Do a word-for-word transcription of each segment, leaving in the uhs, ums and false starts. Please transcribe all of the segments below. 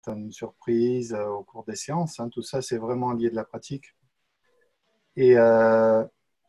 certaines surprises euh, au cours des séances. Hein. Tout ça, c'est vraiment lié de la pratique. Et euh,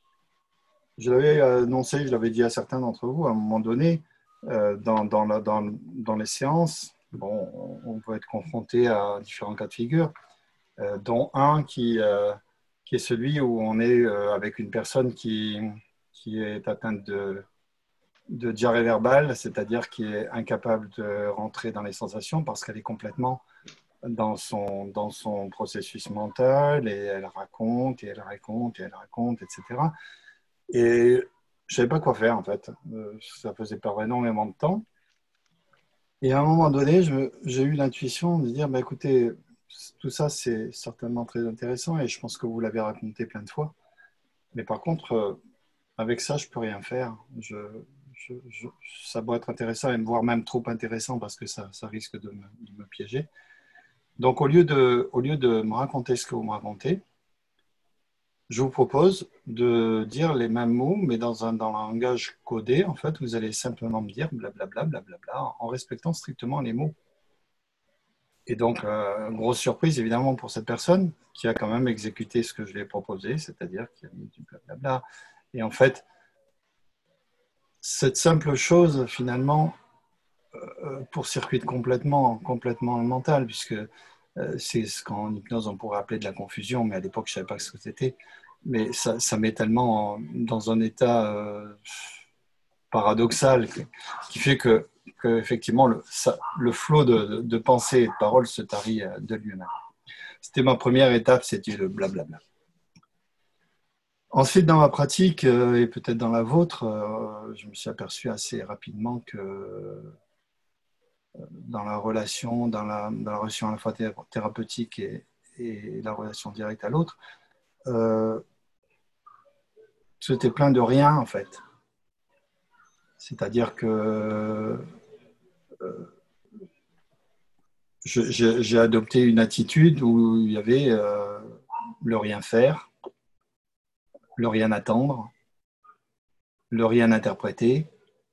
je l'avais annoncé, je l'avais dit à certains d'entre vous, à un moment donné, euh, dans, dans, la, dans, dans les séances, bon, on peut être confronté à différents cas de figure, euh, dont un qui, euh, qui est celui où on est euh, avec une personne qui, qui est atteinte de, de diarrhée verbale, c'est-à-dire qui est incapable de rentrer dans les sensations parce qu'elle est complètement dans son, dans son processus mental et elle raconte et elle raconte et elle raconte, et cetera. Et je ne savais pas quoi faire en fait. Euh, ça faisait perdre énormément de temps. Et à un moment donné, j'ai eu l'intuition de dire, bah, écoutez, tout ça c'est certainement très intéressant et je pense que vous l'avez raconté plein de fois. Mais par contre, euh, avec ça, je ne peux rien faire. Je, je, je, ça doit être intéressant, et voire même trop intéressant parce que ça, ça risque de me, de me piéger. Donc, au lieu, de, au lieu de me raconter ce que vous me racontez, je vous propose de dire les mêmes mots, mais dans un, dans un langage codé. En fait, vous allez simplement me dire blablabla, blablabla, en respectant strictement les mots. Et donc, euh, grosse surprise, évidemment, pour cette personne qui a quand même exécuté ce que je lui ai proposé, c'est-à-dire qui a mis du blablabla. Et en fait, cette simple chose, finalement, euh, pour circuiter complètement, complètement le mental, puisque euh, c'est ce qu'en hypnose on pourrait appeler de la confusion, mais à l'époque je ne savais pas ce que c'était. Mais ça, ça met tellement en, dans un état euh, paradoxal qui, qui fait que, que effectivement le, ça, le flot de, de, de pensée et de paroles se tarit euh, de lui-même. C'était ma première étape, c'était le blablabla. Ensuite, dans ma pratique euh, et peut-être dans la vôtre, euh, je me suis aperçu assez rapidement que dans la relation, dans la, dans la relation à la fois thérapeutique et, et la relation directe à l'autre, euh, c'était plein de rien en fait. C'est-à-dire que euh, j'ai adopté une attitude où il y avait euh, le rien faire, le rien attendre, le rien interpréter,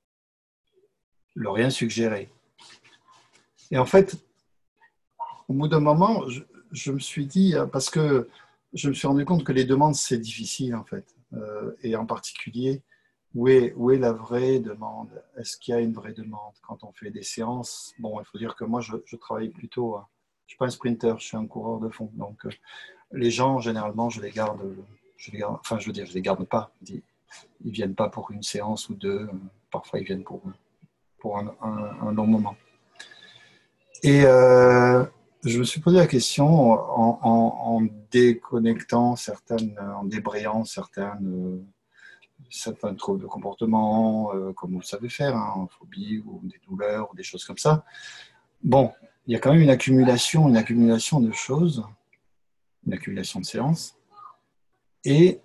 le rien suggérer. Et en fait, au bout d'un moment, je, je, me suis dit, parce que je me suis rendu compte que les demandes, c'est difficile en fait. Euh, et en particulier, où est, où est la vraie demande? Est-ce qu'il y a une vraie demande quand on fait des séances? Bon, il faut dire que moi, je, je travaille plutôt, je ne suis pas un sprinter, je suis un coureur de fond. Donc, euh, les gens, généralement, je les garde, je les garde, enfin, je veux dire, je les garde pas. Ils ne viennent pas pour une séance ou deux. Parfois, ils viennent pour, pour un, un, un long moment. Et euh, je me suis posé la question en, en, en déconnectant certaines, en débrayant certaines, euh, certains troubles de comportement, euh, comme vous le savez faire, hein, phobie ou des douleurs ou des choses comme ça. Bon, il y a quand même une accumulation, une accumulation de choses, une accumulation de séances. Et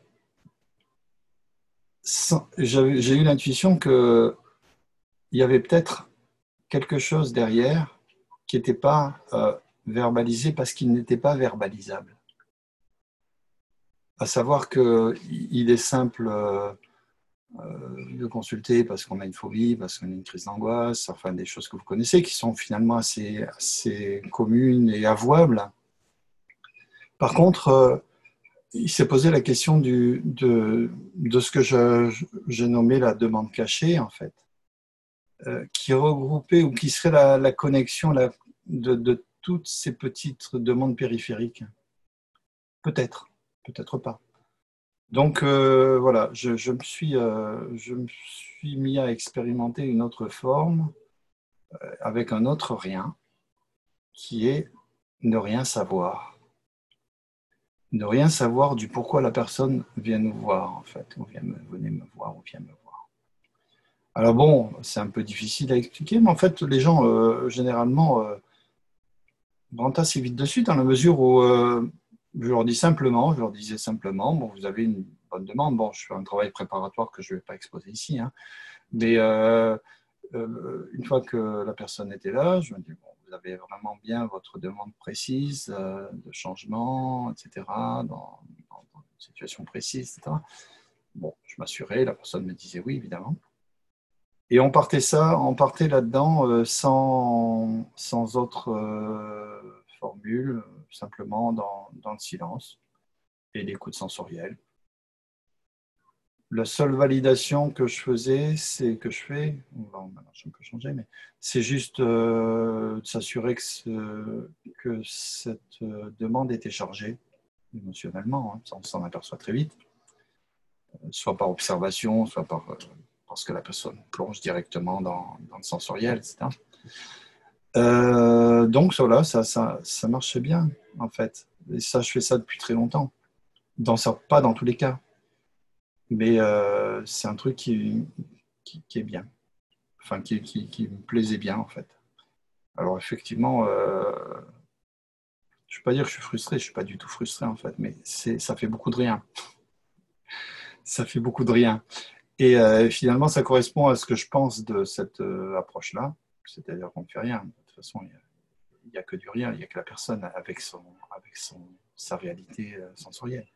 j'ai eu l'intuition qu'il y avait peut-être quelque chose derrière qui n'était pas euh, verbalisé parce qu'il n'était pas verbalisable. À savoir qu'il est simple euh, de consulter parce qu'on a une phobie, parce qu'on a une crise d'angoisse, enfin des choses que vous connaissez qui sont finalement assez, assez communes et avouables. Par contre, euh, il s'est posé la question du, de, de ce que j'ai nommé la demande cachée, en fait, euh, qui regroupait ou qui serait la, la connexion la, de, de toutes ces petites demandes périphériques. Peut-être, peut-être pas. Donc euh, voilà, je, je, me suis, euh, je me suis mis à expérimenter une autre forme euh, avec un autre rien qui est ne rien savoir. Ne rien savoir du pourquoi la personne vient nous voir en fait, ou vient me, venez me voir, ou vient me voir. Alors bon, c'est un peu difficile à expliquer, mais en fait les gens euh, généralement euh, rentrent assez vite dessus dans la mesure où euh, je leur dis simplement, je leur disais simplement, bon vous avez une bonne demande, bon je fais un travail préparatoire que je ne vais pas exposer ici, hein. Mais euh, euh, une fois que la personne était là, je me dis, bon, vous avez vraiment bien votre demande précise euh, de changement, et cetera, dans, dans, dans une situation précise, et cetera. Bon, je m'assurais, la personne me disait oui, évidemment. Et on partait ça, on partait là-dedans euh, sans, sans autre euh, formule, simplement dans, dans le silence et l'écoute sensorielle. La seule validation que je faisais, c'est que je fais, bon, maintenant je peux changer, mais c'est juste euh, de s'assurer que, ce, que cette euh, demande était chargée émotionnellement, hein, ça on s'en aperçoit très vite, soit par observation, soit par, euh, parce que la personne plonge directement dans, dans le sensoriel, et cetera. Euh, donc voilà, ça, ça, ça marchait bien en fait. Et ça, je fais ça depuis très longtemps. Dans, pas dans tous les cas, mais euh, c'est un truc qui, qui, qui est bien. Enfin, qui, qui, qui, me plaisait bien, en fait. Alors, effectivement, euh, je ne vais pas dire que je suis frustré, je ne suis pas du tout frustré, en fait, mais ça fait beaucoup de rien. Ça fait beaucoup de rien. Et euh, finalement, ça correspond à ce que je pense de cette euh, approche-là, c'est-à-dire qu'on ne fait rien. De toute façon, il n'y a, a que du rien, il n'y a que la personne avec, son, avec son, sa réalité euh, sensorielle.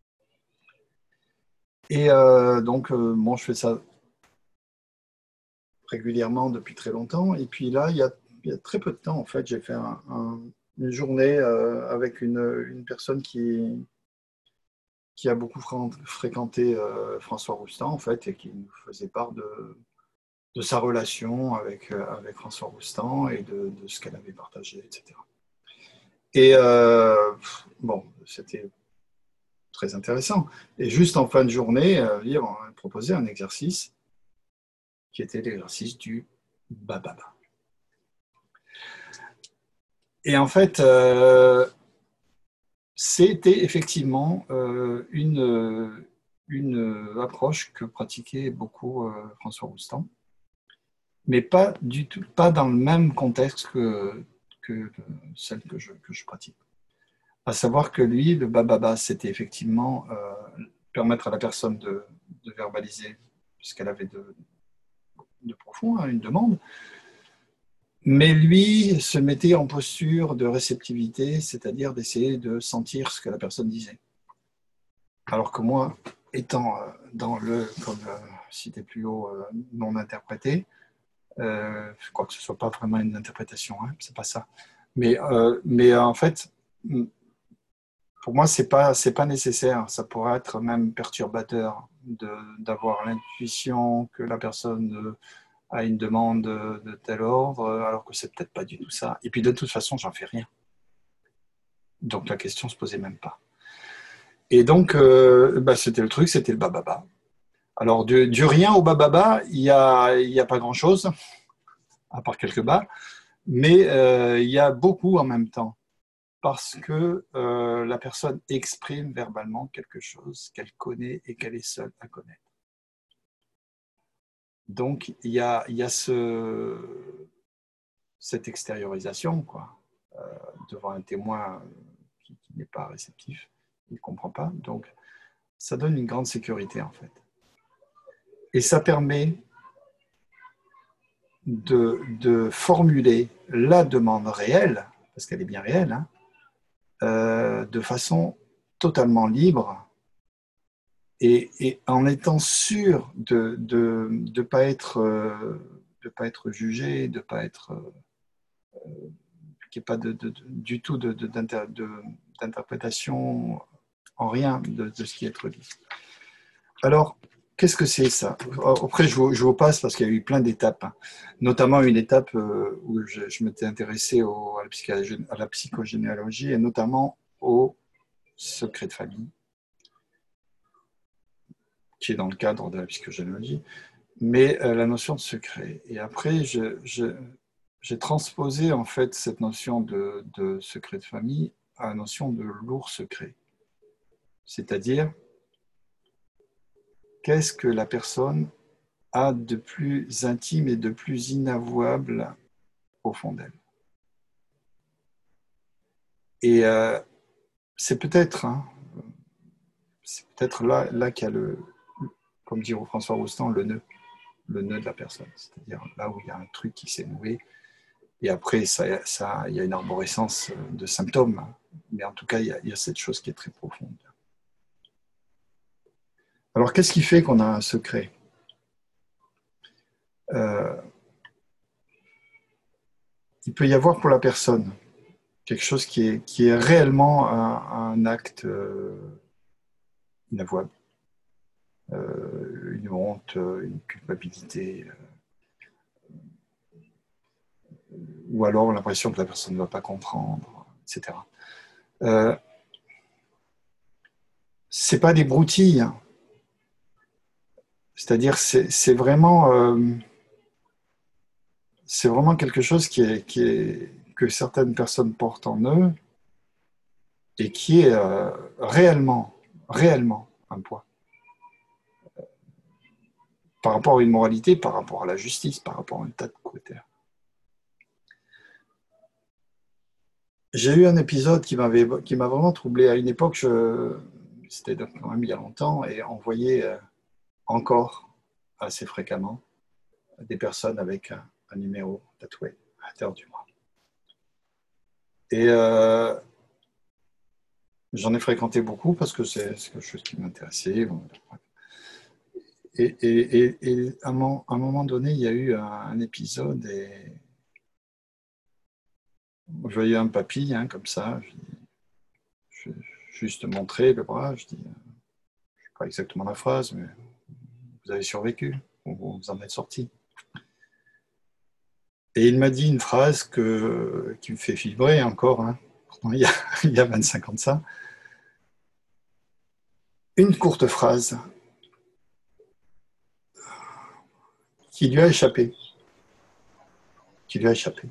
Et euh, donc, euh, bon, je fais ça régulièrement depuis très longtemps. Et puis là, il y a, il y a très peu de temps, en fait, j'ai fait un, un, une journée euh, avec une, une personne qui, qui a beaucoup fréquenté euh, François Roustan, en fait, et qui nous faisait part de, de sa relation avec, euh, avec François Roustan et de, de ce qu'elle avait partagé, et cetera. Et euh, bon, c'était très intéressant. Et juste en fin de journée, euh, on a proposé un exercice qui était l'exercice du bababa. Et en fait, euh, c'était effectivement euh, une, une approche que pratiquait beaucoup euh, François Roustan, mais pas du tout, pas dans le même contexte que, que celle que je, que je pratique. À savoir que lui, le bababa, c'était effectivement euh, permettre à la personne de, de verbaliser ce qu'elle avait de, de profond, hein, une demande, mais lui se mettait en posture de réceptivité, c'est-à-dire d'essayer de sentir ce que la personne disait. Alors que moi, étant dans le, comme euh, cité plus haut, euh, non interprété, euh, je crois que ce ne soit pas vraiment une interprétation, hein, c'est pas ça. Mais, euh, mais en fait, pour moi, ce n'est pas, c'est pas nécessaire. Ça pourrait être même perturbateur de, d'avoir l'intuition que la personne a une demande de, de tel ordre, alors que c'est peut-être pas du tout ça. Et puis de toute façon, j'en fais rien. Donc la question se posait même pas. Et donc, euh, bah, c'était le truc, c'était le bababa. Alors, du, du rien au bababa, il n'y a, y a pas grand-chose, à part quelques bas, mais euh, il y a beaucoup en même temps, parce que euh, la personne exprime verbalement quelque chose qu'elle connaît et qu'elle est seule à connaître. Donc, il y a, y a ce, cette extériorisation, quoi, euh, devant un témoin qui, qui n'est pas réceptif, il ne comprend pas. Donc, ça donne une grande sécurité, en fait. Et ça permet de, de formuler la demande réelle, parce qu'elle est bien réelle, hein, euh, de façon totalement libre et, et en étant sûr de ne de, de pas être, euh, de pas être jugé, de ne pas être... Euh, qu'il n'y ait pas de, de, de, du tout de, de, d'interprétation en rien de, de ce qui est dit. Alors, qu'est-ce que c'est ça? Après, je vous, je vous passe parce qu'il y a eu plein d'étapes, hein. Notamment une étape où je, je m'étais intéressé au, à, la à la psychogénéalogie et notamment au secret de famille, qui est dans le cadre de la psychogénéalogie, mais euh, la notion de secret. Et après, je, je, j'ai transposé en fait cette notion de, de secret de famille à la notion de lourd secret. C'est-à-dire, qu'est-ce que la personne a de plus intime et de plus inavouable au fond d'elle. Et euh, c'est peut-être, hein, c'est peut-être là, là qu'il y a le, comme dit François Roustan, le nœud, le nœud de la personne. C'est-à-dire là où il y a un truc qui s'est noué. Et après, ça, ça, il y a une arborescence de symptômes. Mais en tout cas, il y a, il y a cette chose qui est très profonde. Alors, qu'est-ce qui fait qu'on a un secret? euh, il peut y avoir pour la personne quelque chose qui est, qui est réellement un, un acte euh, inavouable, euh, une honte, une culpabilité, euh, ou alors l'impression que la personne ne va pas comprendre, et cetera. Euh, c'est pas des broutilles, hein. C'est-à-dire c'est, c'est vraiment euh, c'est vraiment quelque chose qui est, qui est, que certaines personnes portent en eux et qui est euh, réellement, réellement un poids par rapport à une moralité, par rapport à la justice, par rapport à un tas de critères. J'ai eu un épisode qui m'avait, qui m'a vraiment troublé. À une époque, je, c'était quand même il y a longtemps, et on voyait euh, encore assez fréquemment des personnes avec un, un numéro tatoué à l'intérieur du bras. Et euh, j'en ai fréquenté beaucoup parce que c'est, c'est quelque chose qui m'intéressait. Et, et, et, et à, un moment, à un moment donné, il y a eu un, un épisode et je voyais un papy, hein, comme ça. Je, je, juste montrer le bras. Je dis, je ne sais pas exactement la phrase, mais vous avez survécu, vous vous en êtes sorti. Et il m'a dit une phrase que, qui me fait vibrer encore, hein, il, y a, il y a vingt-cinq ans de ça. Une courte phrase qui lui a échappé, qui lui a échappé,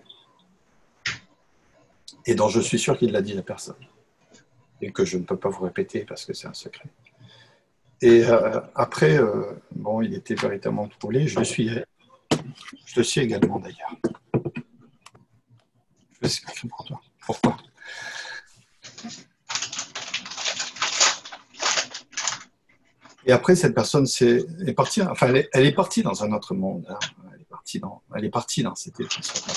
et dont je suis sûr qu'il l'a dit à personne, et que je ne peux pas vous répéter parce que c'est un secret. Et euh, après, euh, bon, il était véritablement troublé. Je le suis, je le suis également d'ailleurs. Je suis écrit pour toi. Pourquoi ? Et après, cette personne c'est, est partie. Enfin, elle est, elle est partie dans un autre monde. Hein. Elle est partie dans, elle est partie dans cette émission.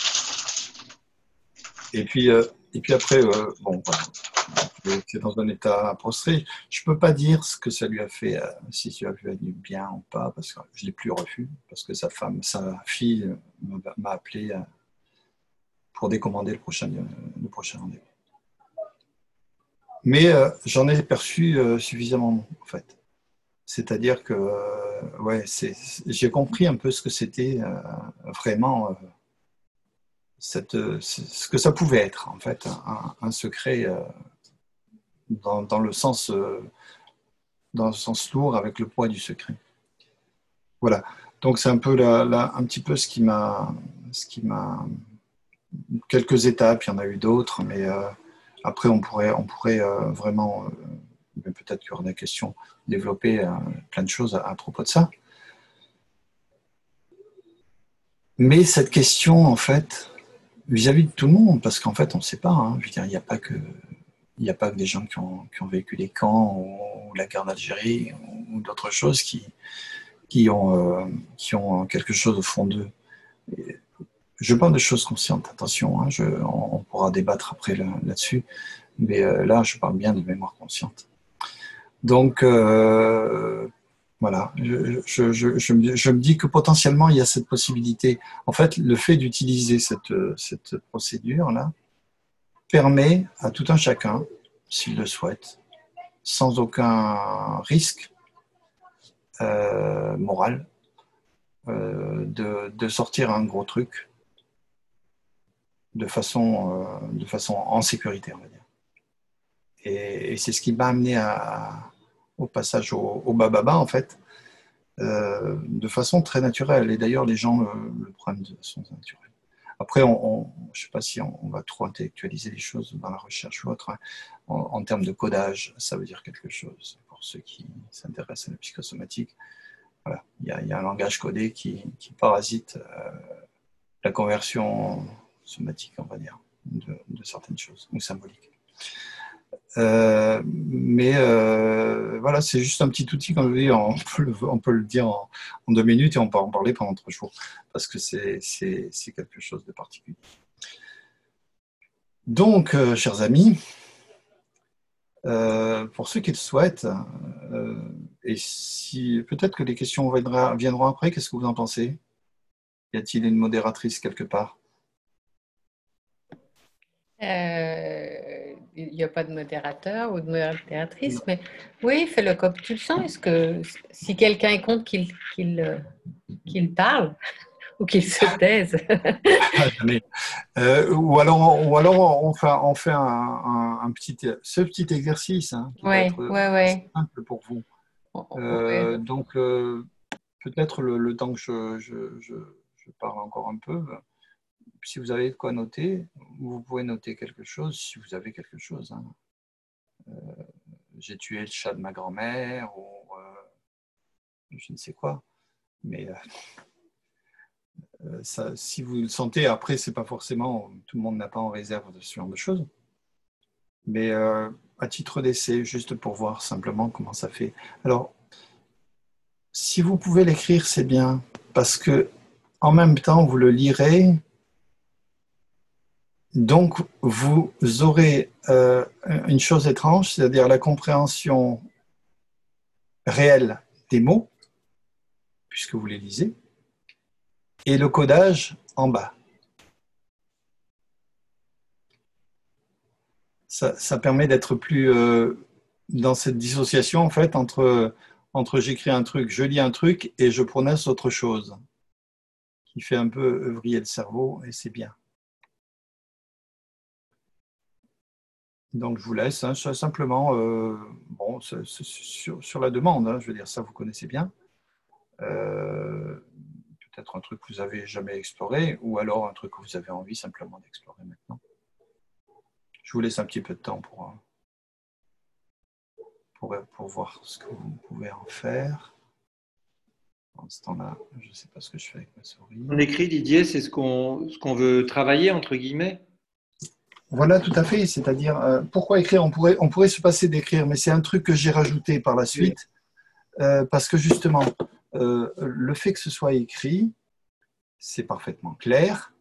Et puis, euh, et puis après, euh, bon, voilà. C'est dans un état prostré. Je ne peux pas dire ce que ça lui a fait, euh, si ça lui a du bien ou pas, parce que je ne l'ai plus revu, parce que sa femme, sa fille euh, m'a appelé euh, pour décommander le prochain, euh, le prochain rendez-vous. Mais euh, j'en ai perçu euh, suffisamment, en fait. C'est-à-dire que euh, ouais, c'est, j'ai compris un peu ce que c'était euh, vraiment, euh, cette, ce que ça pouvait être, en fait, un, un secret euh, dans, dans le sens... Euh, dans le sens lourd avec le poids du secret. Voilà. Donc c'est un peu la, la, un petit peu ce qui m'a, ce qui m'a, quelques étapes. Il y en a eu d'autres, mais euh, après on pourrait, on pourrait euh, vraiment, euh, peut-être qu'il y aura des questions, développer euh, plein de choses à, à propos de ça. Mais cette question, en fait, vis-à-vis de tout le monde, parce qu'en fait on ne sait pas. Hein, je veux dire, il n'y a pas que Il n'y a pas que des gens qui ont, qui ont vécu les camps ou la guerre d'Algérie ou d'autres choses qui, qui, ont, euh, qui ont quelque chose au fond d'eux. Et je parle de choses conscientes, attention, hein, je, on, on pourra débattre après là, là-dessus, mais euh, là, je parle bien de mémoire consciente. Donc, euh, voilà, je, je, je, je, me, je me dis que potentiellement, il y a cette possibilité. En fait, le fait d'utiliser cette, cette procédure-là permet à tout un chacun, s'il le souhaite, sans aucun risque euh, moral, euh, de, de sortir un gros truc de façon, euh, de façon en sécurité, on va dire. Et, et c'est ce qui m'a amené à, au passage au, au bababa, en fait, euh, de façon très naturelle. Et d'ailleurs, les gens le, le prennent de façon naturelle. Après, on, on, je ne sais pas si on, on va trop intellectualiser les choses dans la recherche ou autre. Hein. En, en termes de codage, ça veut dire quelque chose pour ceux qui s'intéressent à la psychosomatique. Voilà. Il y a, il y a un langage codé qui, qui parasite euh, la conversion somatique, on va dire, de, de certaines choses, ou symboliques. Euh, mais euh, voilà, c'est juste un petit outil, comme je dis, on peut le, on peut le dire en, en deux minutes et on peut en parler pendant trois jours, parce que c'est, c'est, c'est quelque chose de particulier. Donc, euh, chers amis, euh, pour ceux qui le souhaitent, euh, et si peut-être que les questions viendront, viendront après, qu'est-ce que vous en pensez ? Y a-t-il une modératrice quelque part? Euh, Il n'y a pas de modérateur ou de modératrice, Non. mais oui, fais-le comme tu le sens. Est-ce que si quelqu'un est contre qu'il qu'il euh, qu'il parle ou qu'il se taise? Ah, jamais. Euh, ou alors, ou alors on fait, on fait un, un- un petit, ce petit exercice hein, qui va Ouais, être ouais, assez ouais. simple pour vous. Oh, oh, ouais. Euh, donc, euh, peut-être le, le temps que je, je, je, je parle encore un peu, si vous avez de quoi noter, vous pouvez noter quelque chose, si vous avez quelque chose. Hein. J'ai tué le chat de ma grand-mère, ou euh, je ne sais quoi. Mais euh, ça, si vous le sentez, après, c'est pas forcément, tout le monde n'a pas en réserve de ce genre de choses. Mais euh, à titre d'essai, juste pour voir simplement comment ça fait. Alors, si vous pouvez l'écrire, c'est bien, parce que en même temps, vous le lirez, donc vous aurez euh, une chose étrange, c'est-à-dire la compréhension réelle des mots, puisque vous les lisez, et le codage en bas. Ça, ça permet d'être plus euh, dans cette dissociation en fait entre, entre j'écris un truc, je lis un truc et je prononce autre chose, qui fait un peu vriller le cerveau et c'est bien. Donc je vous laisse hein, simplement, euh, bon, c'est, c'est sur, sur, la demande, hein, je veux dire ça vous connaissez bien. Euh, peut-être un truc que vous avez jamais exploré ou alors un truc que vous avez envie simplement d'explorer maintenant. Je vous laisse un petit peu de temps pour, pour, pour voir ce que vous pouvez en faire. Dans ce temps-là, je ne sais pas ce que je fais avec ma souris. On écrit, Didier, c'est ce qu'on ce qu'on veut travailler, entre guillemets. Voilà, tout à fait. C'est-à-dire, euh, pourquoi écrire on pourrait, on pourrait se passer d'écrire, mais c'est un truc que j'ai rajouté par la Oui. suite, euh, parce que justement, euh, le fait que ce soit écrit, c'est parfaitement clair,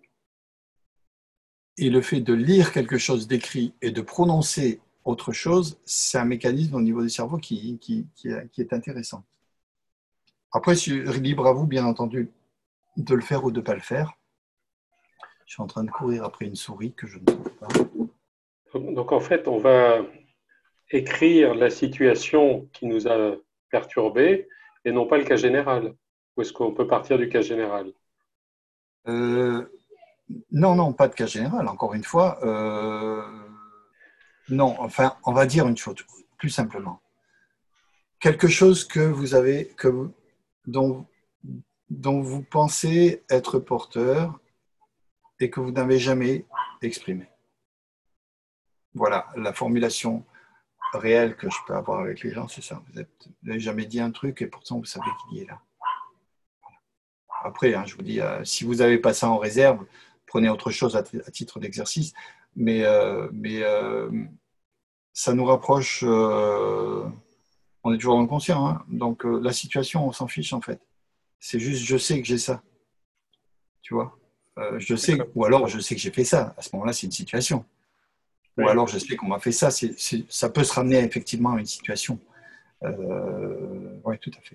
et le fait de lire quelque chose d'écrit et de prononcer autre chose, c'est un mécanisme au niveau du cerveau qui, qui, qui, qui est intéressant. Après, c'est libre à vous, bien entendu, de le faire ou de ne pas le faire. Je suis en train de courir après une souris que je ne trouve pas. Donc en fait, on va écrire la situation qui nous a perturbés et non pas le cas général. Ou est-ce qu'on peut partir du cas général? Euh, non, non, pas de cas général, encore une fois. Euh, non, enfin, on va dire une chose, plus simplement. Quelque chose que vous avez, que vous, dont, dont vous pensez être porteur et que vous n'avez jamais exprimé. Voilà, la formulation réelle que je peux avoir avec les gens, c'est ça. Vous n'avez jamais dit un truc et pourtant vous savez qu'il y est là. Après, hein, je vous dis, euh, si vous n'avez pas ça en réserve, prenez autre chose à, à titre d'exercice, mais, euh, mais euh, ça nous rapproche, euh, on est toujours dans le conscient, hein, donc euh, la situation, on s'en fiche en fait. C'est juste, je sais que j'ai ça, tu vois. Euh, je sais, ou alors je sais que j'ai fait ça. À ce moment-là, c'est une situation. Ou Oui. alors je sais qu'on m'a fait ça. C'est, c'est, ça peut se ramener effectivement à une situation. Euh, oui, tout à fait.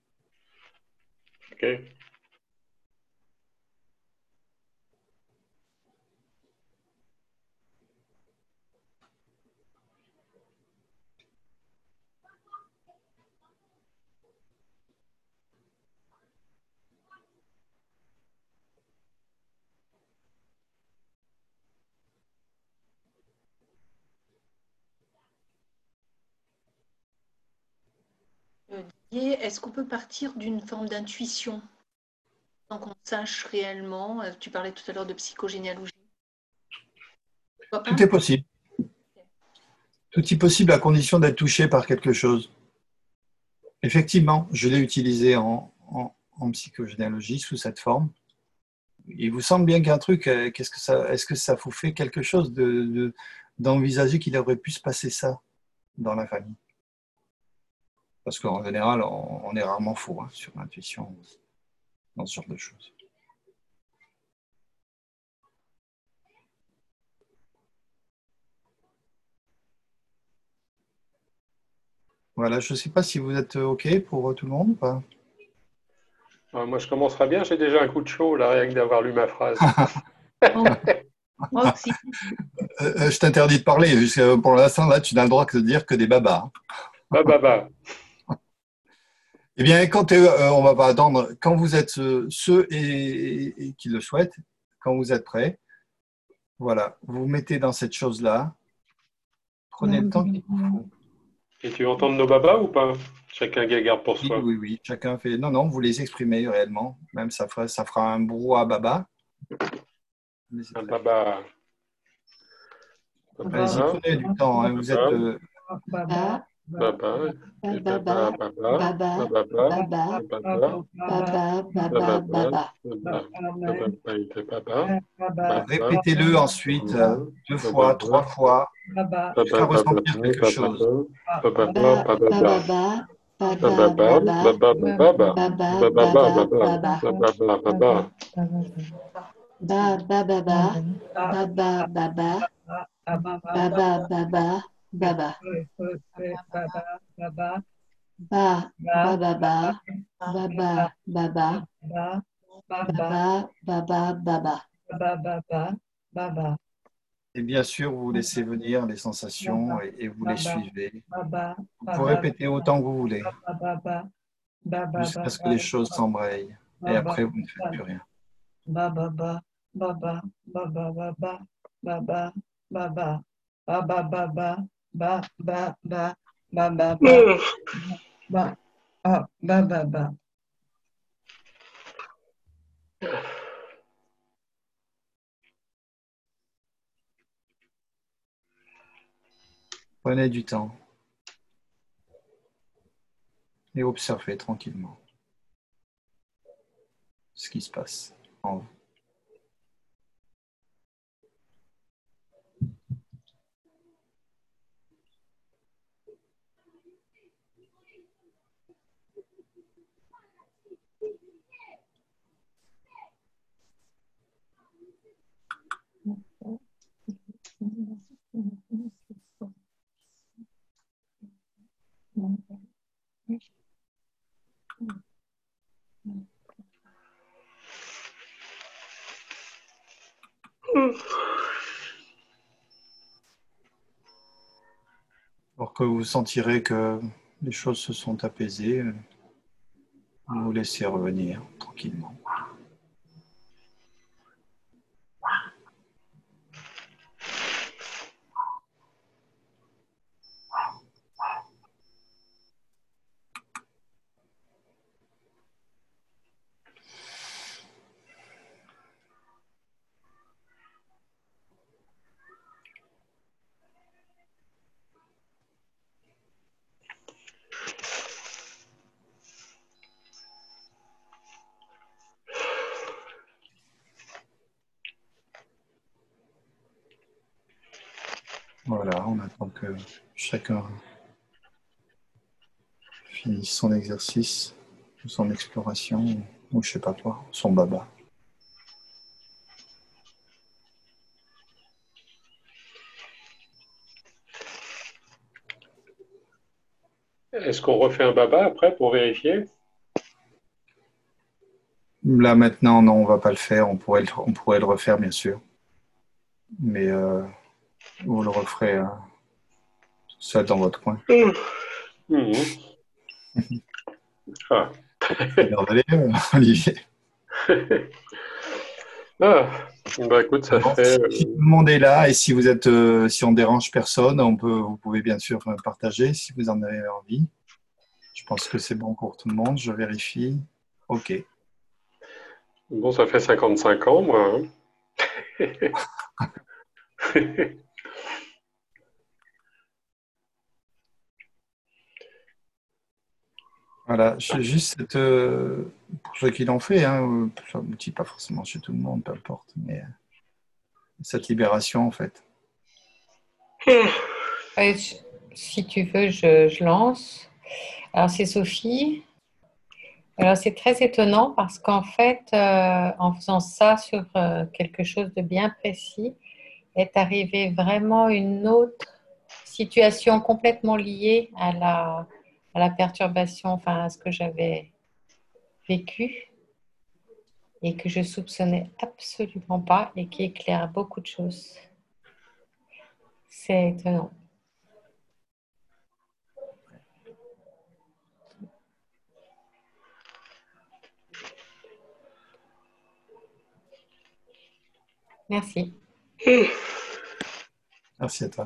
Ok. Euh, Didier, est-ce qu'on peut partir d'une forme d'intuition sans qu'on sache réellement? euh, Tu parlais tout à l'heure de psychogénéalogie. Pourquoi Tout pas? est possible. Tout est possible à condition d'être touché par quelque chose. Effectivement, je l'ai utilisé en, en, en psychogénéalogie sous cette forme. Il vous semble bien qu'un truc, euh, qu'est-ce que ça, est-ce que ça vous fait quelque chose de, de, d'envisager qu'il aurait pu se passer ça dans la famille? Parce qu'en général, on, on est rarement faux hein, sur l'intuition dans ce genre de choses. Voilà, je ne sais pas si vous êtes OK pour tout le monde ou pas. Ah, moi, je commencerai bien. J'ai déjà un coup de chaud, là, rien que d'avoir lu ma phrase. Oh, moi aussi. Euh, euh, je t'interdis de parler. Jusqu'à- Pour l'instant, là, tu n'as le droit que de dire que des babas. Bah, bah, bah. Eh bien, quand euh, on va pas attendre, quand vous êtes euh, ceux et, et qui le souhaitent, quand vous êtes prêts, voilà, vous vous mettez dans cette chose-là, prenez le temps qu'il vous faut. Et tu veux entendre nos babas ou pas? Chacun garde pour Oui, soi. oui, oui, chacun fait. Non, non, vous les exprimez réellement. Même ça fera, ça fera un brouhaha baba. Mais c'est Un très bien. baba. Allez-y, Baba. prenez du temps, hein. Vous êtes. Baba. euh, Baba, Baba. Et Baba, baba, baba. baba, Baba. baba, Baba. baba, Baba. baba, baba. Baba. Baba. Et baba. Baba. Répétez-le ensuite euh, deux fois, trois Baba. fois, Baba, jusqu'à Baba. ressentir quelque chose. Baba. Ba, Baba. ba, Baba. ba, ba, ba, Baba. ba, ba, ba, Baba. Baba. ba, ba, Baba. ba, ba, Baba. ba, ba. Baba. Baba. Ba, ba, ba, ba, ba, ba, ba, ba, ba, ba, ba, ba, ba, ba. Ba, ba, ba, ba, ba, ba, ba, ba, ba, ba, ba, ba, ba. Et bien sûr, vous laissez venir les sensations et, et vous les suivez. Baba, Vous pouvez répéter autant que vous voulez, Baba, Baba, jusqu'à ce que les choses s'embrayent. Et après, vous ne faites plus rien. Baba, Baba, Baba, Baba, Baba, Baba, Baba, Baba, Baba, Ba, Ba, Ba, Ba, Ba, Ba, Ba, Ah, Ba, Ba, Ba. Prenez du temps et observez tranquillement ce qui se passe en vous. Alors que vous sentirez que les choses se sont apaisées, vous vous laissez revenir tranquillement. Voilà, on attend que chacun finisse son exercice, ou son exploration, ou je sais pas quoi, son baba. Est-ce qu'on refait un baba après pour vérifier? Là maintenant, non, on va pas le faire. On pourrait le, on pourrait le refaire, bien sûr, mais euh, vous le referez euh, seul dans votre coin. Mmh. Ah. Regardez, euh, Olivier. Ah. Bah écoute, ça Bon, fait. si euh, tout le monde est là et si vous êtes, euh, si on dérange personne, on peut, vous pouvez bien sûr partager si vous en avez envie. Je pense que c'est bon pour tout le monde. Je vérifie. Ok. Bon, ça fait cinquante-cinq ans, moi. Hein. Voilà, je- juste cette, euh, pour ceux qui l'ont fait, hein, je ne dis pas forcément chez tout le monde, peu importe, mais euh, cette libération en fait. Ouais, je- si tu veux, je, je lance. Alors, c'est Sophie. Alors, c'est très étonnant parce qu'en fait, euh, en faisant ça sur euh, quelque chose de bien précis, est arrivée vraiment une autre situation complètement liée à la, à la perturbation, enfin à ce que j'avais vécu. et que je soupçonnais absolument pas et qui éclaire beaucoup de choses. C'est étonnant. Merci. Merci à toi.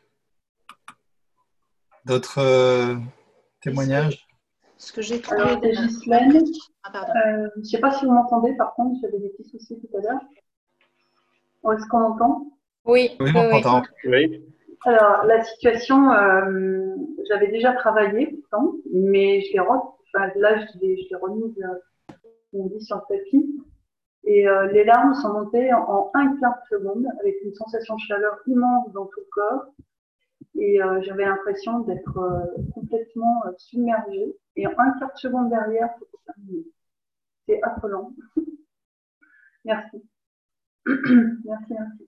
D'autres euh, témoignages? Ce que j'ai trouvé. Alors, c'est Ghislaine. Ah, pardon. Euh, je ne sais pas si vous m'entendez, par contre, j'avais des petits soucis tout à l'heure. Est-ce qu'on m'entend? Oui, Oui, oui, on oui. t'entend. Oui. Alors, la situation, euh, j'avais déjà travaillé pourtant, mais je l'ai re... enfin, là, je l'ai, je l'ai remise, euh, on dit, sur le tapis. Et euh, les larmes sont montées en, en un quart de seconde, avec une sensation de chaleur immense dans tout le corps. Et euh, j'avais l'impression d'être euh, complètement euh, submergée. Et en un quart de seconde derrière, c'était terminé. C'est affolant. Merci. Merci, merci.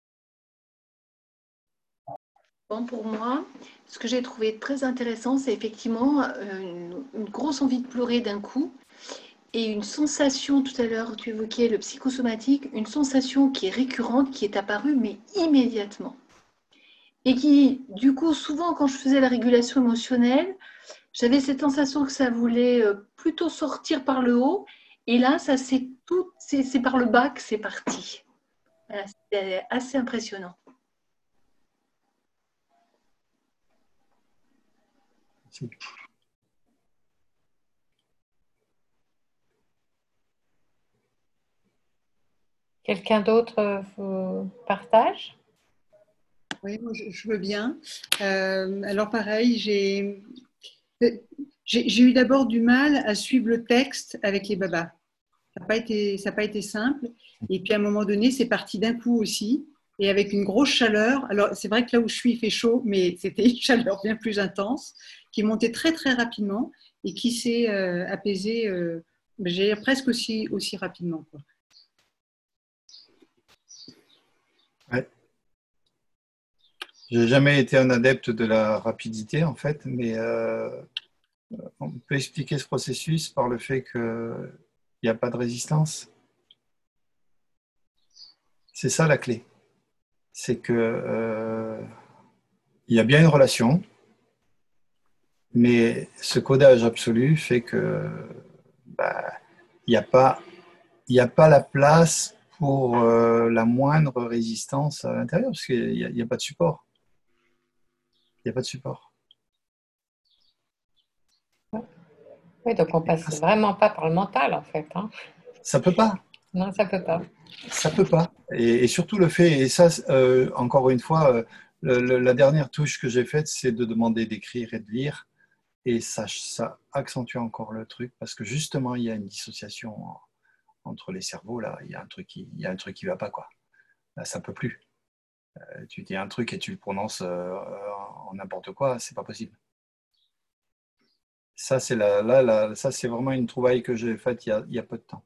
Bon, pour moi, ce que j'ai trouvé très intéressant, c'est effectivement euh, une, une grosse envie de pleurer d'un coup et une sensation, tout à l'heure tu évoquais le psychosomatique, une sensation qui est récurrente, qui est apparue, mais immédiatement. Et qui, du coup, souvent quand je faisais la régulation émotionnelle, j'avais cette sensation que ça voulait plutôt sortir par le haut, et là, ça c'est tout, c'est, c'est par le bas que c'est parti. Voilà, c'est assez impressionnant. Merci. Quelqu'un d'autre vous partage? Oui, moi, je, je veux bien. Euh, alors pareil, j'ai j'ai j'ai eu d'abord du mal à suivre le texte avec les babas. Ça n'a pas été, ça n'a pas été simple. Et puis à un moment donné, c'est parti d'un coup aussi, et avec une grosse chaleur. Alors c'est vrai que là où je suis, il fait chaud, mais c'était une chaleur bien plus intense, qui montait très très rapidement et qui s'est euh, apaisée, euh, j'ai presque aussi, aussi rapidement, quoi. Ouais. J'ai jamais été un adepte de la rapidité en fait, mais euh, on peut expliquer ce processus par le fait qu'il n'y a pas de résistance. C'est ça la clé. C'est que euh, il y a bien une relation, mais ce codage absolu fait que bah, il n'y a pas, il n'y a pas la place pour euh, la moindre résistance à l'intérieur, parce qu'il n'y a, il y a pas de support. Il n'y a pas de support. Oui, donc on passe vraiment pas par le mental en fait. Hein. Ça peut pas. Non, ça peut pas. Ça peut pas. Et, et surtout le fait, et ça, euh, encore une fois, euh, le, le, la dernière touche que j'ai faite, c'est de demander d'écrire et de lire. Et ça, ça accentue encore le truc, parce que justement, il y a une dissociation entre les cerveaux. Là, il y a un truc qui, il y a un truc qui va pas, quoi. Là, ça peut plus. Euh, tu dis un truc et tu le prononces euh, en n'importe quoi, c'est pas possible. Ça, c'est la, là, là, ça, c'est vraiment une trouvaille que j'ai faite il y a, il y a peu de temps.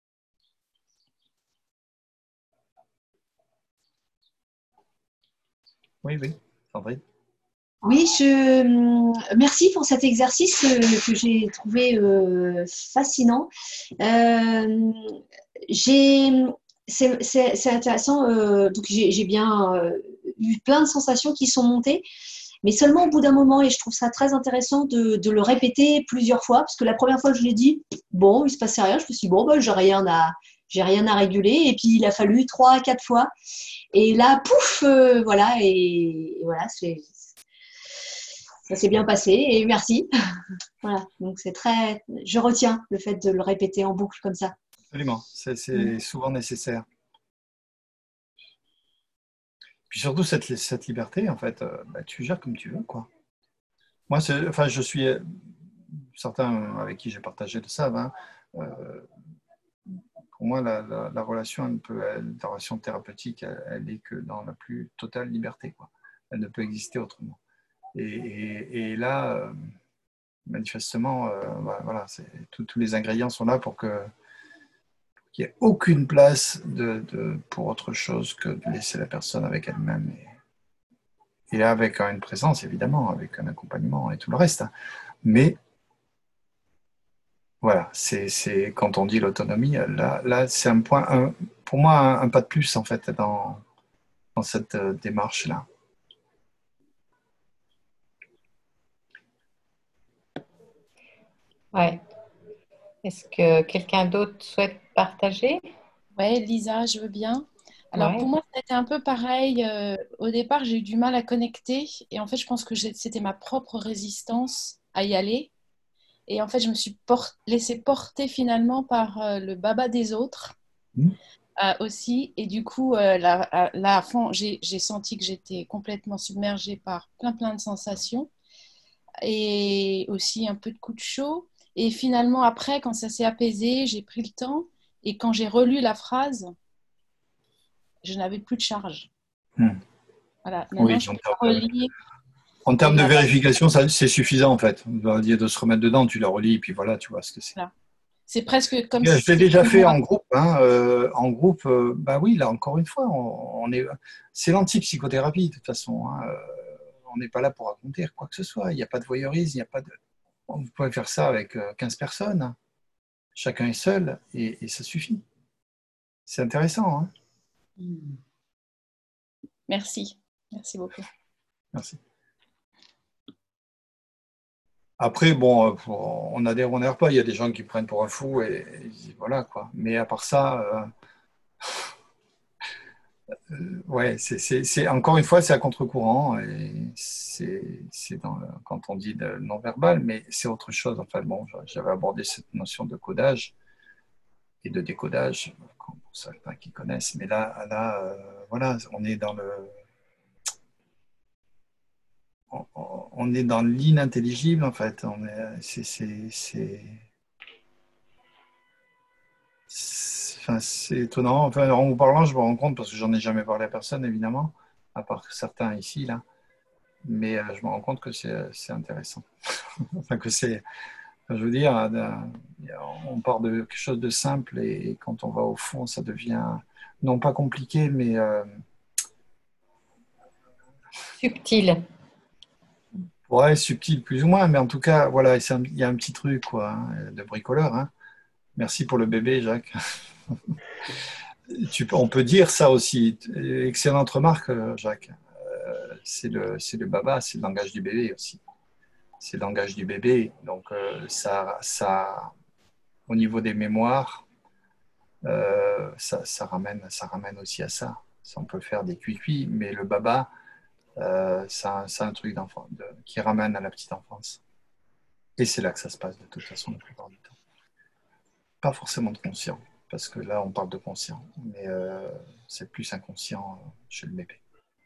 Oui, oui, Sandrine. Oui, je merci pour cet exercice que j'ai trouvé euh, fascinant. Euh, j'ai, c'est, c'est, c'est intéressant. Euh, donc j'ai, j'ai bien euh, eu plein de sensations qui sont montées, mais seulement au bout d'un moment. Et je trouve ça très intéressant de, de le répéter plusieurs fois, parce que la première fois que je l'ai dit, bon, il se passait rien. Je me suis dit bon, ben, j'ai rien à, j'ai rien à réguler. Et puis il a fallu trois, quatre fois. Et là, pouf, euh, voilà, et, et voilà, c'est ça s'est bien passé et merci. Voilà, donc c'est très. Je retiens le fait de le répéter en boucle comme ça. Absolument, c'est, c'est souvent nécessaire. Puis surtout cette, cette liberté, en fait, euh, bah, tu gères comme tu veux, quoi. Moi, c'est, enfin, je suis certains avec qui j'ai partagé de ça. Hein, euh, pour moi, la, la, la relation, elle peut, la relation thérapeutique, elle, elle est que dans la plus totale liberté, quoi. Elle ne peut exister autrement. Et, et, et là, euh, manifestement, euh, voilà, c'est, tous les ingrédients sont là pour que qu'il n'y ait aucune place de, de, pour autre chose que de laisser la personne avec elle-même. Et, et avec une présence, évidemment, avec un accompagnement et tout le reste. Mais Voilà, c'est, c'est quand on dit l'autonomie, là, là c'est un point, un, pour moi, un, un pas de plus en fait dans, dans cette euh, démarche-là. Ouais. Est-ce que quelqu'un d'autre souhaite partager? Ouais, Lisa, je veux bien. Alors pour Ouais. moi, ça a été un peu pareil. Euh, au départ, j'ai eu du mal à connecter et en fait, je pense que j'ai- c'était ma propre résistance à y aller. Et en fait, je me suis por- laissée porter finalement par euh, le baba des autres Mmh. euh, aussi. Et du coup, euh, là, à- là, à fond, j'ai j'ai senti que j'étais complètement submergée par plein, plein de sensations et aussi un peu de coups de chaud. Et finalement, après, quand ça s'est apaisé, j'ai pris le temps et quand j'ai relu la phrase, je n'avais plus de charge. Mmh. Voilà, maintenant, Oui, je en peux termes la de, relire en et termes de la vérification, ça, c'est suffisant en fait. On va dire de se remettre dedans, tu la relis, et puis voilà, tu vois ce que c'est. voilà. C'est presque comme Je si l'ai c'était déjà plus fait moi. en groupe. Hein, euh, en groupe, euh, bah oui, là encore une fois, on, on est, c'est l'anti-psychothérapie de toute façon. Hein, euh, on n'est pas là pour raconter quoi que ce soit. Il n'y a pas de voyeurisme, il n'y a pas de. Vous pouvez faire ça avec euh, quinze personnes. Hein. Chacun est seul et, et ça suffit. C'est intéressant. Hein. Merci. Merci beaucoup. Merci. Après, bon, euh, pour- on adhère, on n'adhère pas. Il y a des gens qui prennent pour un fou et, et voilà quoi. Mais à part ça. Euh, Euh, ouais, c'est, c'est, c'est- encore une fois, c'est à contre-courant et c'est, c'est dans le- quand on dit de non-verbal, mais c'est autre chose. Enfin, bon, j'avais abordé cette notion de codage et de décodage pour certains qui connaissent, mais là, là, euh, voilà, on est dans le, on, on est dans l'inintelligible en fait. On est, c'est, c'est, c'est, c'est, enfin, c'est étonnant. Enfin, en vous parlant, je me rends compte parce que j'en ai jamais parlé à personne, évidemment, à part certains ici là. Mais euh, je me rends compte que c'est, c'est intéressant. Enfin, que c'est, je veux dire, euh, on part de quelque chose de simple et quand on va au fond, ça devient non pas compliqué, mais euh, Subtil. ouais, subtil plus ou moins. Mais en tout cas, voilà, c'est un- il y a un petit truc quoi, hein, de bricoleur. Hein. Merci pour le bébé, Jacques. Tu, peux- on peut dire ça aussi. Excellente remarque, Jacques. Euh, c'est le, c'est le baba, c'est le langage du bébé aussi. C'est le langage du bébé. Donc, euh, ça, ça, au niveau des mémoires, euh, ça, ça, ramène, ça ramène aussi à ça. Ça on peut faire des cuits-cuits, mais le baba, euh, ça, c'est un truc d'enfant, de, qui ramène à la petite enfance. Et c'est là que ça se passe de toute façon la plupart du temps. Pas forcément de conscient, parce que là on parle de conscient, mais euh, c'est plus inconscient euh, chez le bébé.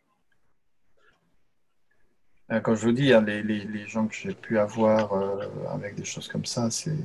Euh, Comme je vous dis, hein, les, les, les gens que j'ai pu avoir euh, avec des choses comme ça, c'est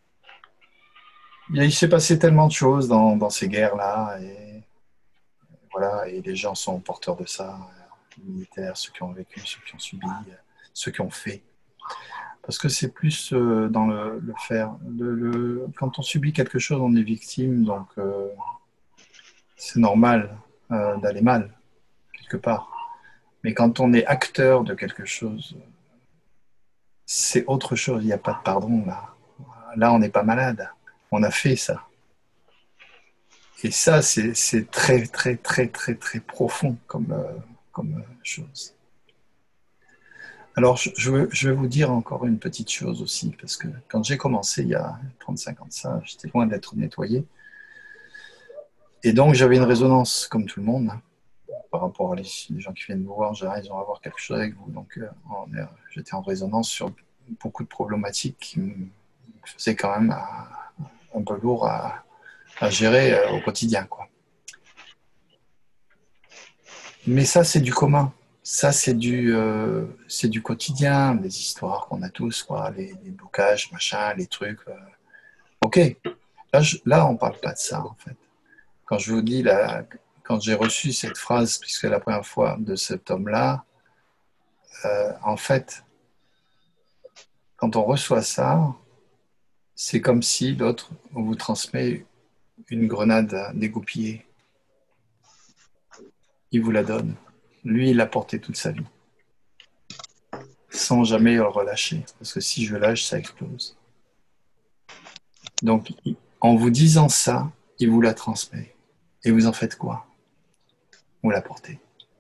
il s'est passé tellement de choses dans, dans ces guerres-là, et voilà, et les gens sont porteurs de ça, les militaires, ceux qui ont vécu, ceux qui ont subi, ceux qui ont fait. Parce que c'est plus euh, dans le, le faire. Le, le, quand on subit quelque chose, on est victime, donc euh, c'est normal euh, d'aller mal, quelque part. Mais quand on est acteur de quelque chose, c'est autre chose, il n'y a pas de pardon là. Là, on n'est pas malade, on a fait ça. Et ça, c'est, c'est très, très, très, très, très profond comme, euh, comme euh, chose. Alors, je, je, veux, je vais vous dire encore une petite chose aussi, parce que quand j'ai commencé il y a trente-cinq ans de ça, j'étais loin d'être nettoyé. Et donc, j'avais une résonance, comme tout le monde, hein, par rapport à les, les gens qui viennent me voir, genre, ils vont avoir quelque chose avec vous. Donc, euh, on est, j'étais en résonance sur beaucoup de problématiques qui me faisaient quand même euh, un peu lourd à, à gérer euh, au quotidien, quoi. Mais ça, c'est du commun. Ça, c'est du, euh, c'est du quotidien, des histoires qu'on a tous, quoi, les, les blocages, machin, les trucs. Euh. Ok, là, je, là, on parle pas de ça, en fait. Quand je vous dis, là, quand j'ai reçu cette phrase, puisque la première fois de cet homme-là, euh, en fait, quand on reçoit ça, c'est comme si l'autre vous transmet une grenade dégoupillée. Il vous la donne. Lui, il l'a porté toute sa vie. Sans jamais le relâcher. Parce que si je lâche, ça explose. Donc, en vous disant ça, il vous la transmet. Et vous en faites quoi? Vous la portez.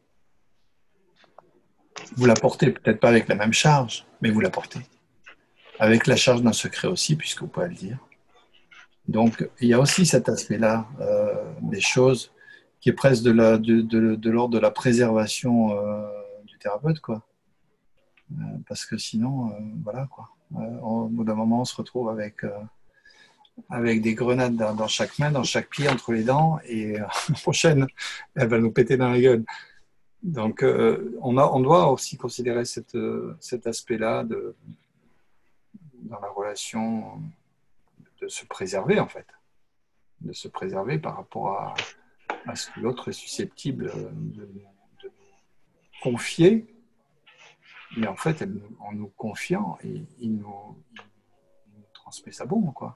Vous la portez peut-être pas avec la même charge, mais vous la portez. Avec la charge d'un secret aussi, puisque vous pouvez le dire. Donc, il y a aussi cet aspect-là euh, des choses qui est presque de, la, de, de, de l'ordre de la préservation euh, du thérapeute, quoi. Euh, parce que sinon, euh, voilà, quoi. Euh, au bout d'un moment, on se retrouve avec, euh, avec des grenades dans, dans chaque main, dans chaque pied, entre les dents, et euh, la prochaine, elle va nous péter dans la gueule. Donc, euh, on, a, on doit aussi considérer cette, euh, cet aspect-là de, dans la relation, de se préserver, en fait. De se préserver par rapport à, à ce que l'autre est susceptible de, de nous confier. Mais en fait, en nous confiant, il, il, nous, il nous transmet sa bombe, quoi.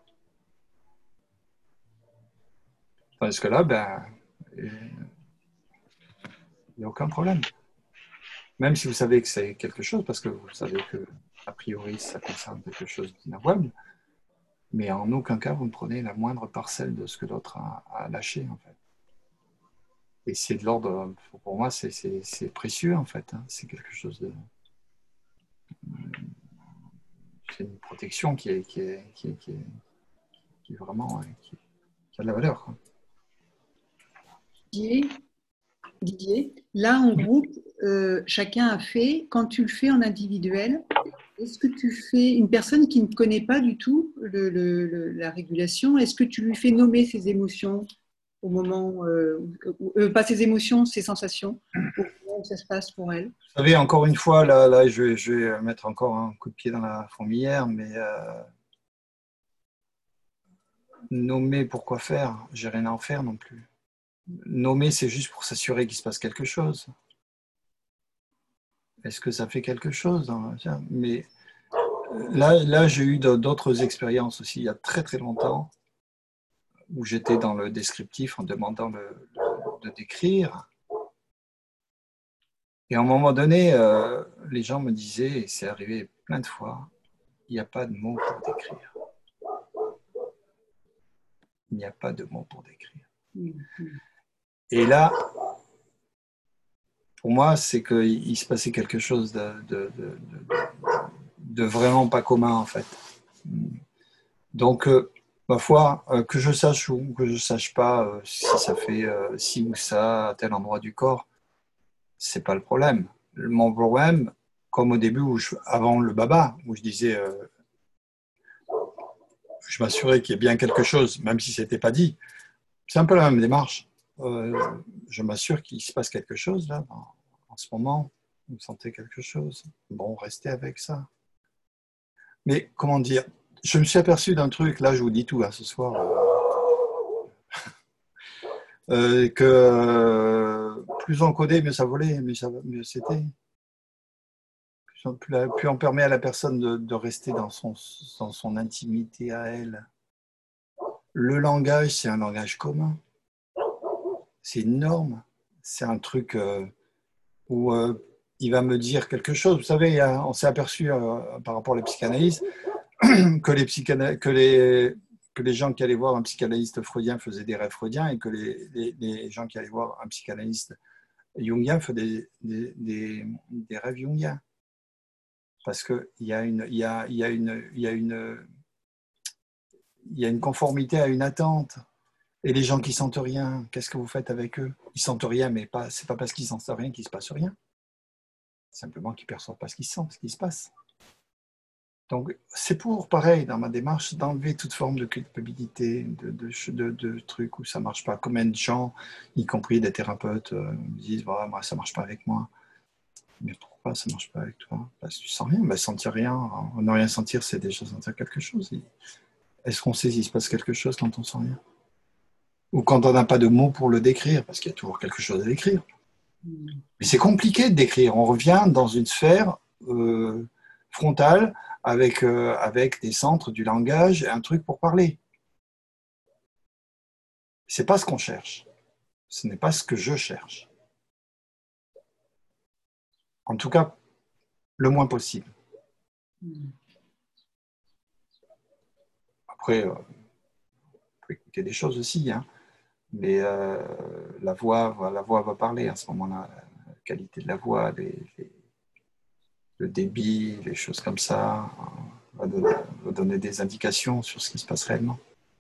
Parce que là, ben, il n'y a aucun problème. Même si vous savez que c'est quelque chose, parce que vous savez que, a priori, ça concerne quelque chose d'inavouable, mais en aucun cas, vous ne prenez la moindre parcelle de ce que l'autre a, a lâché, en fait. Et c'est de l'ordre, pour moi, c'est, c'est, c'est précieux, en fait. Hein. C'est quelque chose de... C'est une protection qui est, qui est, qui est, qui est, qui est vraiment... Qui, qui a de la valeur, quoi. Didier, Didier, là, en groupe, euh, chacun a fait. Quand tu le fais en individuel, est-ce que tu fais une personne qui ne connaît pas du tout le, le, le, la régulation, est-ce que tu lui fais nommer ses émotions au moment, euh, euh, pas ses émotions, ses sensations, au moment où ça se passe pour elle? Vous savez, encore une fois, là, là je, vais, je vais mettre encore un coup de pied dans la fourmilière, mais euh, nommer pour quoi faire? J'ai rien à en faire non plus. Nommer, c'est juste pour s'assurer qu'il se passe quelque chose. Est-ce que ça fait quelque chose? Mais là, là j'ai eu d'autres expériences aussi, il y a très très longtemps, où j'étais dans le descriptif en demandant le, le, de décrire. Et à un moment donné, euh, les gens me disaient, et c'est arrivé plein de fois, il n'y a pas de mots pour décrire. Il n'y a pas de mots pour décrire. Et là, pour moi, c'est qu'il se passait quelque chose de, de, de, de, de vraiment pas commun, en fait. Donc, euh, ma foi, euh, que je sache ou que je ne sache pas euh, si ça fait euh, ci ou ça à tel endroit du corps, c'est pas le problème. Mon problème, comme au début, où je, avant le baba, où je disais, euh, je m'assurais qu'il y ait bien quelque chose, même si ce n'était pas dit. C'est un peu la même démarche. Euh, je m'assure qu'il se passe quelque chose là, en, en ce moment. Vous sentez quelque chose. Bon, restez avec ça. Mais comment dire, je me suis aperçu d'un truc, là je vous dis tout là, ce soir, euh, que euh, plus on codait, mieux ça volait, mieux, ça, mieux c'était. Plus on, plus, plus on permet à la personne de, de rester dans son, dans son intimité à elle. Le langage, c'est un langage commun. C'est une norme. C'est un truc euh, où euh, il va me dire quelque chose. Vous savez, on s'est aperçu euh, par rapport à la psychanalyse que les, psychana- que, les, que les gens qui allaient voir un psychanalyste freudien faisaient des rêves freudiens et que les, les, les gens qui allaient voir un psychanalyste jungien faisaient des, des, des, des rêves jungiens. Parce qu'il y a une, il y a, il y a une, il y a une, il y a une conformité à une attente. Et les gens qui sentent rien, qu'est-ce que vous faites avec eux? Ils sentent rien, mais pas, c'est pas parce qu'ils sentent rien qu'il se passe rien. Simplement qu'ils perçoivent pas ce qu'ils sentent, ce qui se passe. Donc, c'est pour, pareil, dans ma démarche, d'enlever toute forme de culpabilité, de, de, de, de trucs où ça ne marche pas. Combien de gens, y compris des thérapeutes, euh, me disent voilà, moi, ça ne marche pas avec moi. Mais pourquoi ça ne marche pas avec toi? Parce que tu ne sens rien. Ben, sentir rien, ne rien sentir, c'est déjà sentir quelque chose. Est-ce qu'on sait s'il se passe quelque chose quand on ne sent rien? Ou quand on n'a pas de mots pour le décrire, parce qu'il y a toujours quelque chose à décrire. Mais c'est compliqué de décrire. On revient dans une sphère euh, frontale, avec, euh, avec des centres du langage et un truc pour parler. Ce n'est pas ce qu'on cherche. Ce n'est pas ce que je cherche. En tout cas, le moins possible. Après, euh, écouter des choses aussi, hein. Mais euh, la voix, la voix va parler à ce moment-là, la qualité de la voix, les, les, le débit, les choses comme ça, euh, va, donner, va donner des indications sur ce qui se passe réellement.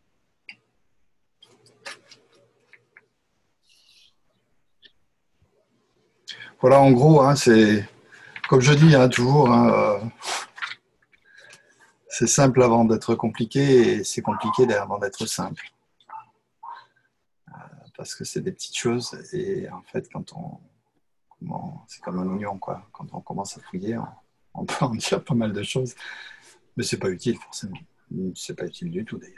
Voilà, en gros, hein, c'est comme je dis hein, toujours, hein, euh, c'est simple avant d'être compliqué et c'est compliqué avant d'être simple. Euh, parce que c'est des petites choses et en fait, quand on, comment, c'est comme un oignon, quoi. Quand on commence à fouiller, on, on peut en dire pas mal de choses, mais c'est pas utile forcément. C'est pas utile du tout d'ailleurs.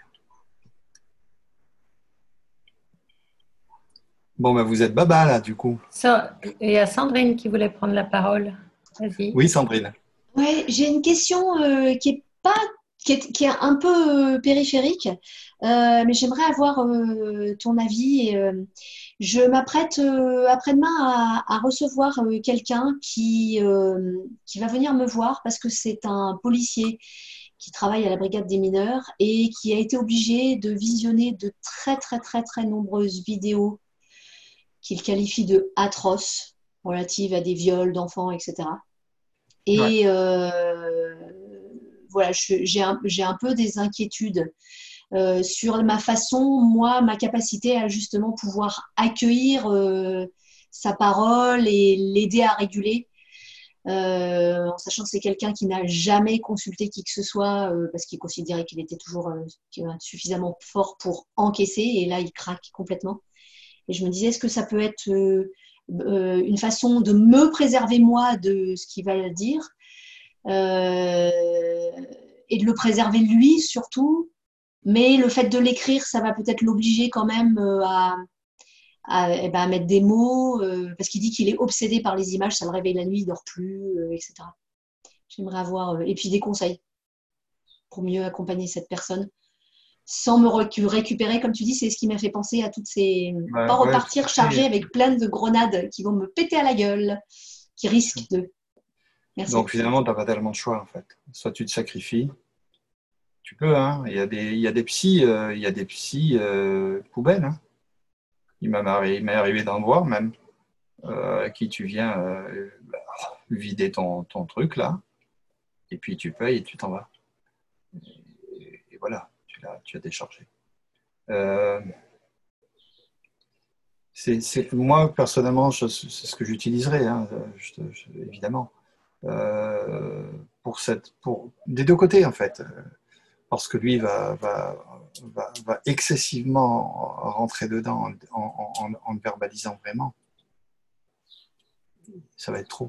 Bon, ben vous êtes baba là, du coup. Ça, il y a Sandrine qui voulait prendre la parole. Vas-y. Oui, Sandrine. Oui, j'ai une question euh, qui est pas, qui est, qui est un peu euh, périphérique, euh, mais j'aimerais avoir euh, ton avis. Et, euh, je m'apprête euh, après-demain à, à recevoir euh, quelqu'un qui, euh, qui va venir me voir parce que c'est un policier qui travaille à la brigade des mineurs et qui a été obligé de visionner de très très très très nombreuses vidéos qu'il qualifie de atroces relatives à des viols d'enfants, et cetera. Et Ouais. euh, voilà, je- j'ai un, j'ai un peu des inquiétudes euh, sur ma façon, moi, ma capacité à justement pouvoir accueillir euh, sa parole et l'aider à réguler, euh, en sachant que c'est quelqu'un qui n'a jamais consulté qui que ce soit euh, parce qu'il considérait qu'il était toujours euh, suffisamment fort pour encaisser et là, il craque complètement. Et je me disais, est-ce que ça peut être euh, euh, une façon de me préserver moi de ce qu'il va dire euh, et de le préserver lui surtout, mais le fait de l'écrire, ça va peut-être l'obliger quand même euh, à, à, eh ben, à mettre des mots, euh, parce qu'il dit qu'il est obsédé par les images, ça le réveille la nuit, il ne dort plus, euh, et cetera. J'aimerais avoir, euh, et puis des conseils pour mieux accompagner cette personne sans me recu- récupérer, comme tu dis, c'est ce qui m'a fait penser à toutes ces... Ouais, Pas ouais, repartir tout à fait. chargé avec plein de grenades qui vont me péter à la gueule, qui risquent de... Merci. Donc finalement, tu n'as pas tellement de choix en fait. Soit tu te sacrifies, tu peux, hein. Il y a des, il y a des psys, euh, il y a des psys euh, poubelles, hein. Il m'est arrivé, il m'est arrivé d'en voir même, euh, à qui tu viens euh, bah, vider ton, ton truc là, et puis tu payes et tu t'en vas. Et, et voilà, tu l'as, tu as déchargé. Euh, c'est, c'est, moi personnellement, je- c'est ce que j'utiliserais, hein, je, je, évidemment, euh, pour cette, pour des deux côtés en fait. Parce que lui va, va, va, va excessivement rentrer dedans en, en, en, en le verbalisant vraiment. Ça va être trop.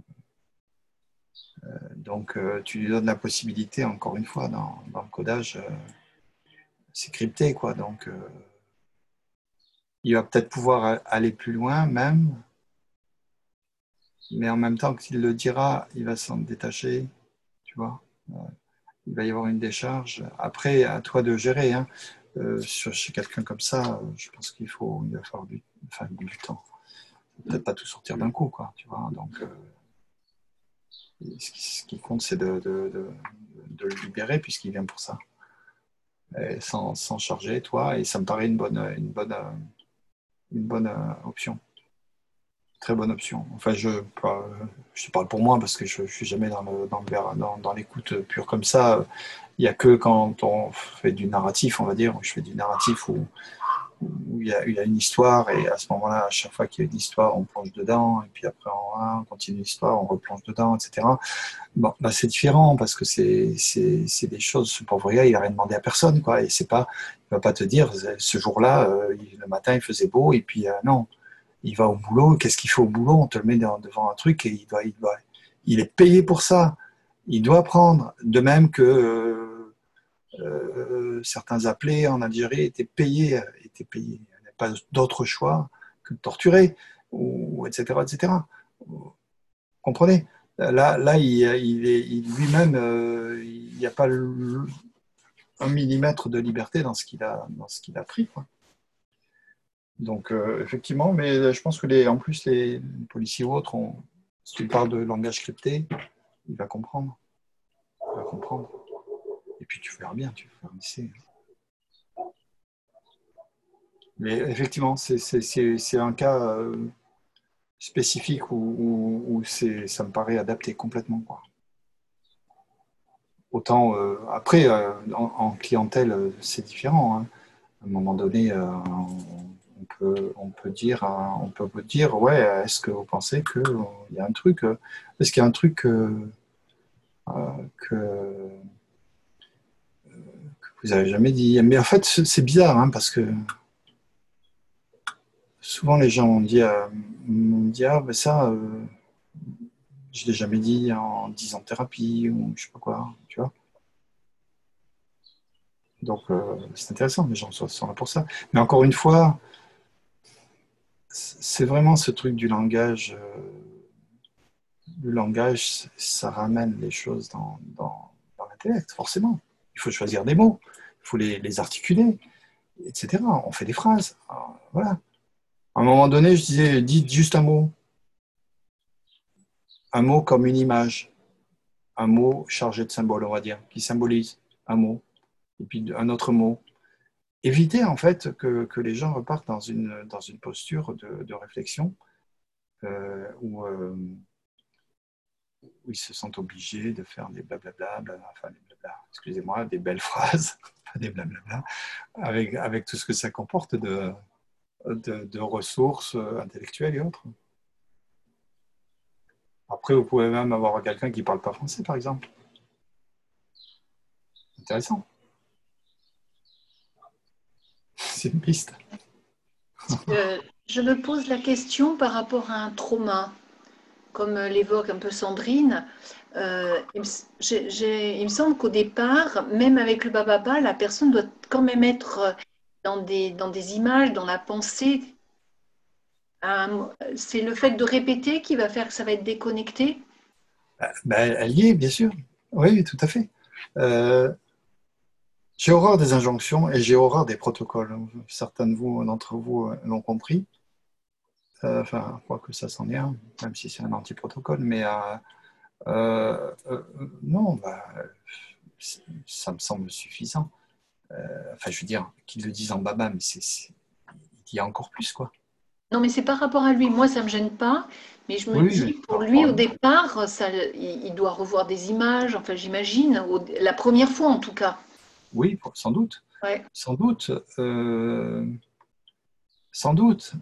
Euh, donc, euh, tu lui donnes la possibilité, encore une fois, dans, dans le codage, euh, c'est crypté, quoi. Donc, euh, il va peut-être pouvoir aller plus loin, même, mais en même temps qu'il le dira, il va s'en détacher, tu vois. Euh, il va y avoir une décharge. Après, à toi de gérer, hein. Euh, sur, chez quelqu'un comme ça, je pense qu'il faut, il va falloir du, enfin, du temps. Peut-être pas tout sortir d'un coup, quoi, tu vois. Donc, euh, ce, qui, ce qui compte, c'est de, de, de, de le libérer puisqu'il vient pour ça. Et sans, sans charger, toi, et ça me paraît une bonne, une bonne, une bonne option. Très bonne option. Enfin, je, je parle pour moi parce que je ne suis jamais dans, le, dans, le, dans, dans l'écoute pure comme ça. Il n'y a que quand on fait du narratif, on va dire, je fais du narratif où, où il, y a, il y a une histoire et à ce moment-là, à chaque fois qu'il y a une histoire, on plonge dedans et puis après on, on continue l'histoire, on replonge dedans, et cetera. Bon, là c'est différent parce que c'est, c'est, c'est des choses, ce pauvre gars, il n'a rien demandé à personne, quoi, et c'est pas, il ne va pas te dire, ce jour-là, euh, le matin il faisait beau et puis euh, non. Il va au boulot, qu'est-ce qu'il fait au boulot? On te le met devant un truc et il doit, il doit, il est payé pour ça. Il doit apprendre. De même que euh, euh, certains appelés en Algérie étaient payés, étaient payés. Il n'y avait pas d'autre choix que de torturer, ou, et cetera, et cetera. Vous comprenez? Là, là, il, il est il, lui-même, euh, il n'y a pas le, un millimètre de liberté dans ce qu'il a, dans ce qu'il a pris, quoi. Donc, euh, effectivement, mais je pense que les, en plus, les, les policiers ou autres, ont, si tu parles de langage crypté, il va comprendre. Il va comprendre. Et puis, tu verras bien, tu vas faire un essai. Mais effectivement, c'est c'est- c'est- c'est un cas euh, spécifique où, où, où c'est, ça me paraît adapté complètement, quoi. Autant euh, après, euh, en, en clientèle, euh, c'est différent, hein. À un moment donné, euh, on, on peut, on peut dire, euh, on peut vous dire, ouais, est-ce que vous pensez qu'il y a un truc, euh, est-ce qu'il y a un truc euh, euh, que, que vous n'avez jamais dit? Mais en fait, c'est c'est bizarre, hein, parce que souvent les gens m'ont dit, euh, m'ont dit, ah, ben ça, euh, je l'ai jamais dit en dix ans de thérapie ou je sais pas quoi, tu vois. Donc, euh, c'est intéressant, les gens sont, sont là pour ça. Mais encore une fois, c'est vraiment ce truc du langage. Euh, le langage, ça ramène les choses dans, dans, dans l'intellect, forcément. Il faut choisir des mots, il faut les, les articuler, et cetera. On fait des phrases. Alors, voilà. À un moment donné, je disais, dites juste un mot. Un mot comme une image. Un mot chargé de symboles, on va dire, qui symbolise un mot. Et puis un autre mot. Éviter, en fait, que, que les gens repartent dans une, dans une posture de, de réflexion euh, où, euh, où ils se sentent obligés de faire des blablabla, bla, enfin des blabla, excusez-moi, des belles phrases, pas des blablabla, avec, avec tout ce que ça comporte de, de, de ressources intellectuelles et autres. Après, vous pouvez même avoir quelqu'un qui ne parle pas français, par exemple. Intéressant. C'est une piste. Euh, je me pose la question par rapport à un trauma, comme l'évoque un peu Sandrine. Euh, il, me, j'ai, j'ai, il me semble qu'au départ, même avec le bababa, la personne doit quand même être dans des, dans des images, dans la pensée. Un, c'est le fait de répéter qui va faire que ça va être déconnecté. Ben, elle y est, bien sûr. Oui, tout à fait. Euh, j'ai horreur des injonctions et j'ai horreur des protocoles. Certains de vous, d'entre vous l'ont compris. Euh, enfin, je crois que ça s'en est un, même si c'est un anti-protocole. Mais euh, euh, euh, non, bah, ça me semble suffisant. Euh, enfin, je veux dire, qu'ils le disent en baba, mais c'est, c'est, il y a encore plus, quoi. Non, mais c'est par rapport à lui. Moi, ça ne me gêne pas. Mais je me Oui, mais dis, pour par lui, rapport à au nous. départ, ça, il, il doit revoir des images. Enfin, j'imagine, au- la première fois en tout cas. Oui, sans doute. Ouais. Sans doute. Euh, sans doute.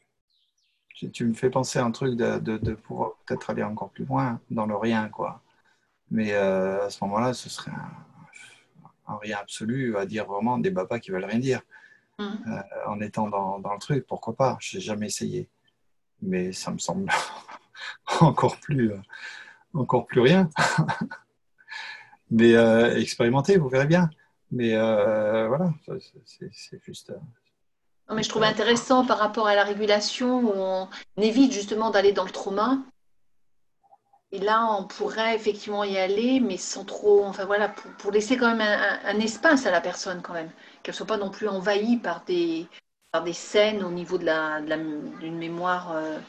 Tu, tu me fais penser à un truc de, de, de pouvoir peut-être aller encore plus loin dans le rien, quoi. Mais euh, à ce moment-là, ce serait un, un rien absolu à dire vraiment des babas qui veulent rien dire. Mmh. Euh, en étant dans, dans le truc, pourquoi pas? Je n'ai jamais essayé. Mais ça me semble encore plus, euh, encore plus rien. Mais euh, expérimentez, vous verrez bien. Mais euh, voilà, c'est, c'est juste. Non, mais je juste trouvais euh, intéressant par rapport à la régulation où on évite justement d'aller dans le trauma. Et là, on pourrait effectivement y aller, mais sans trop. Enfin voilà, pour, pour laisser quand même un, un- un espace à la personne quand même, qu'elle soit pas non plus envahie par des par des scènes au niveau de la, de la- d'une mémoire euh,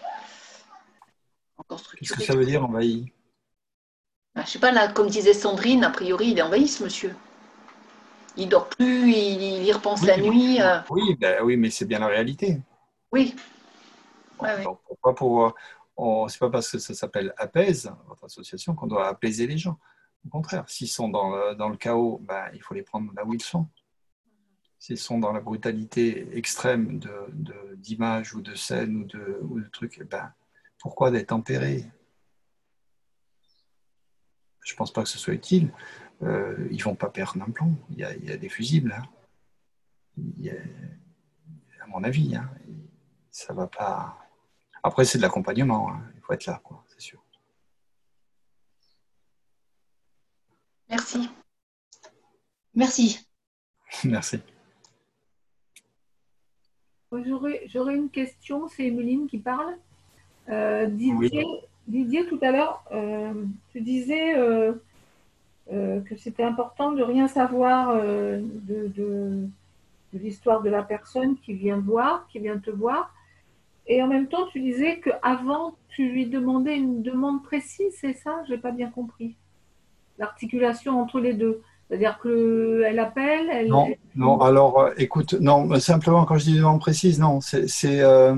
encore Qu'est-ce que structurée. ça veut dire envahi? Ben, je sais pas là, comme disait Sandrine, a priori, il est envahi ce monsieur. Il dort plus, il, il y repense Oui, la nuit. euh, oui, ben, oui, mais c'est bien la réalité. oui, Bon, ouais, ouais. donc pourquoi pour, on, c'est pas parce que ça s'appelle Apaise, votre association, qu'on doit apaiser les gens. Au contraire, s'ils sont dans le, dans le chaos, ben, il faut les prendre là où ils sont. S'ils sont dans la brutalité extrême de, de, d'images ou de scènes ou de, ou de trucs, ben, pourquoi d'être tempérés? Je ne pense pas que ce soit utile. Euh, ils ne vont pas perdre un plomb. Il y a, il y a des fusibles. Hein. Il y a, à mon avis, hein. Ça va pas. Après, c'est de l'accompagnement. Hein. Il faut être là, quoi, c'est sûr. Merci. Merci. Merci. J'aurais, j'aurais une question, c'est Emeline qui parle. Euh, Oui. Didier, Didier, tout à l'heure, euh, tu disais euh, euh, que c'était important de rien savoir euh, de, de, de l'histoire de la personne qui vient voir, qui vient te voir. Et en même temps, tu disais qu'avant, tu lui demandais une demande précise, c'est ça? Je n'ai pas bien compris. L'articulation entre les deux. C'est-à-dire qu'elle appelle, elle... Non, non, alors euh, écoute, non, simplement quand je dis demande précise, non, c'est, c'est euh,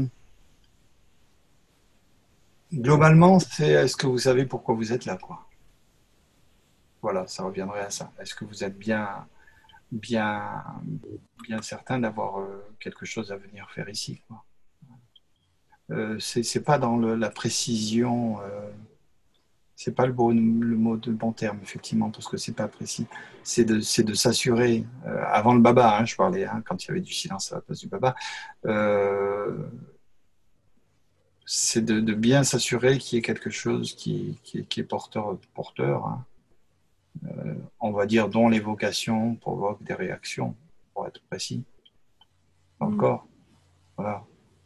globalement, c'est est-ce que vous savez pourquoi vous êtes là, quoi. Voilà, ça reviendrait à ça. Est-ce que vous êtes bien, bien, bien certain d'avoir euh, quelque chose à venir faire ici, quoi. Euh, c'est, c'est pas dans le, la précision, euh, c'est pas le, bon, le mot de bon terme, effectivement, parce que c'est pas précis. C'est de, c'est de s'assurer, euh, avant le baba, hein, je parlais, hein, quand il y avait du silence à la place du baba, euh, c'est de, de bien s'assurer qu'il y ait quelque chose qui, qui, qui est porteur, porteur hein. euh, on va dire, dont l'évocation provoque des réactions, pour être précis. Encore, voilà.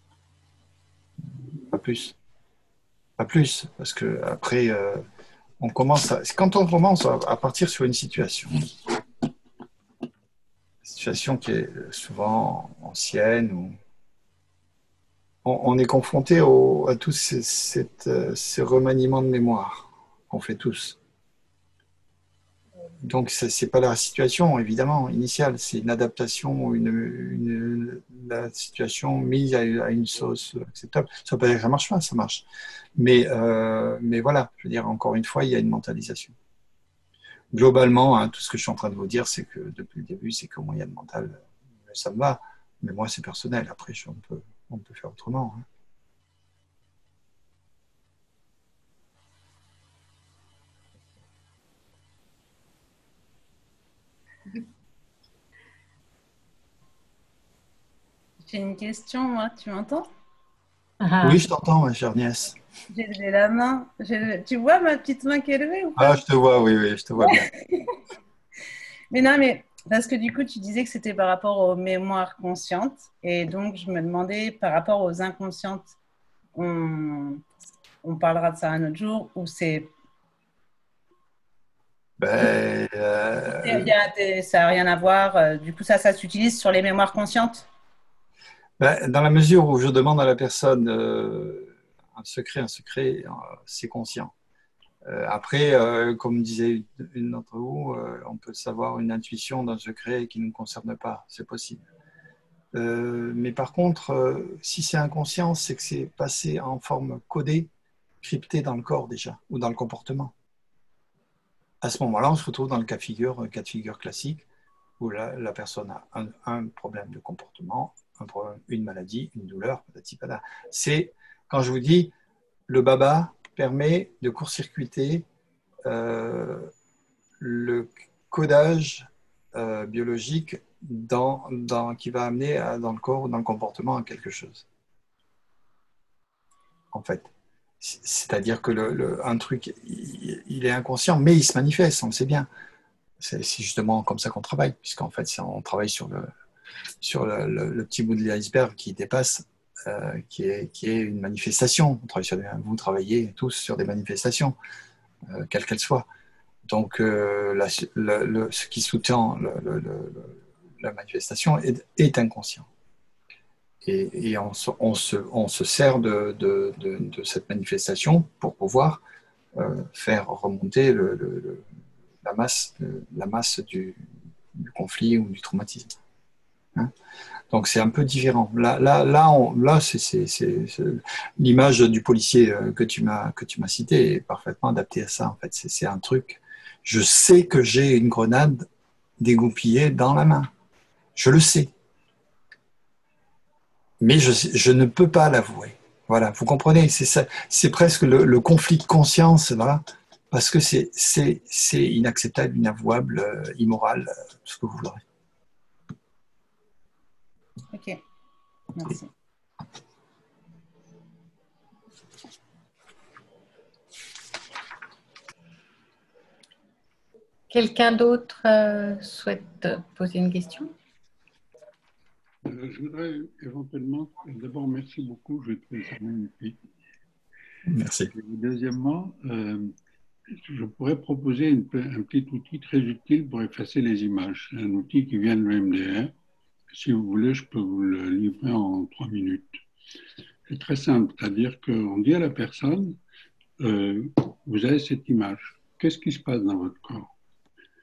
Pas plus. Pas plus, parce que après, euh, on commence à, quand on commence à, à partir sur une situation, une situation qui est souvent ancienne, où on, on est confronté au, à tous ces, cette, ces remaniements de mémoire qu'on fait tous. Donc, ce n'est pas la situation, évidemment, initiale, c'est une adaptation, une, une, la situation mise à, à une sauce acceptable. Ça ne veut pas dire que ça ne marche pas, ça marche. Mais, euh, mais voilà, je veux dire, encore une fois, il y a une mentalisation. Globalement, hein, tout ce que je suis en train de vous dire, c'est que depuis le début, c'est qu'au moyen mental, ça me va. Mais moi, c'est personnel. Après, on peut, on peut faire autrement. Hein. J'ai une question, moi, tu m'entends? Ah. Oui, je t'entends, ma chère nièce. J'ai levé la main. Le... Tu vois ma petite main qui est levée ou pas? Ah, je te vois, oui, oui, je te vois bien. Mais non, mais parce que du coup, tu disais que c'était par rapport aux mémoires conscientes. Et donc, je me demandais, par rapport aux inconscientes, on, on parlera de ça un autre jour, ou c'est... Ben, euh... Il y a des... Ça n'a rien à voir. Du coup, ça, ça s'utilise sur les mémoires conscientes? Ben, dans la mesure où je demande à la personne euh, un secret, un secret, euh, c'est conscient. Euh, après, euh, comme disait une d'entre vous, euh, on peut savoir une intuition d'un secret qui ne nous concerne pas, c'est possible. Euh, mais par contre, euh, si c'est inconscient, c'est que c'est passé en forme codée, cryptée dans le corps déjà, ou dans le comportement. À ce moment-là, on se retrouve dans le cas de figure, un cas de figure classique, où la, la personne a un, un problème de comportement, un problème, une maladie, une douleur, patati patata. C'est, quand je vous dis, le baba permet de court-circuiter euh, le codage euh, biologique dans, dans, qui va amener à, dans le corps ou dans le comportement à quelque chose. En fait. C'est-à-dire que le, le, un truc, il, il est inconscient, mais il se manifeste, on le sait bien. C'est justement comme ça qu'on travaille, puisqu'en fait, on travaille sur le, sur le, le, le petit bout de l'iceberg qui dépasse, euh, qui, est, qui est une manifestation. On travaille sur des, vous travaillez tous sur des manifestations, euh, quelles qu'elles soient. Donc, euh, la, le, le, ce qui sous-tend le, le, le, la manifestation est, est inconscient. Et, et on, se, on, se, on se sert de, de, de, de cette manifestation pour pouvoir euh, faire remonter le, le, le, la masse, la masse du, du conflit ou du traumatisme. Hein? Donc c'est un peu différent. Là, là, là, on, là c'est, c'est, c'est, c'est, l'image du policier que tu m'as que tu m'as cité est parfaitement adaptée à ça. En fait, c'est, c'est un truc. Je sais que j'ai une grenade dégoupillée dans la main. Je le sais. Mais je, je ne peux pas l'avouer. Voilà, vous comprenez, c'est ça, c'est presque le, le conflit de conscience, voilà, parce que c'est, c'est, c'est inacceptable, inavouable, euh, immoral, euh, ce que vous voudrez. Ok, merci. Quelqu'un d'autre euh, souhaite poser une question? Je voudrais éventuellement, d'abord, merci beaucoup, je trouve ça magnifique. Merci. Et deuxièmement, euh, je pourrais proposer une, un petit outil très utile pour effacer les images. Un outil qui vient de l'E M D R. Si vous voulez, je peux vous le livrer en trois minutes. C'est très simple, c'est-à-dire qu'on dit à la personne, euh, vous avez cette image, qu'est-ce qui se passe dans votre corps?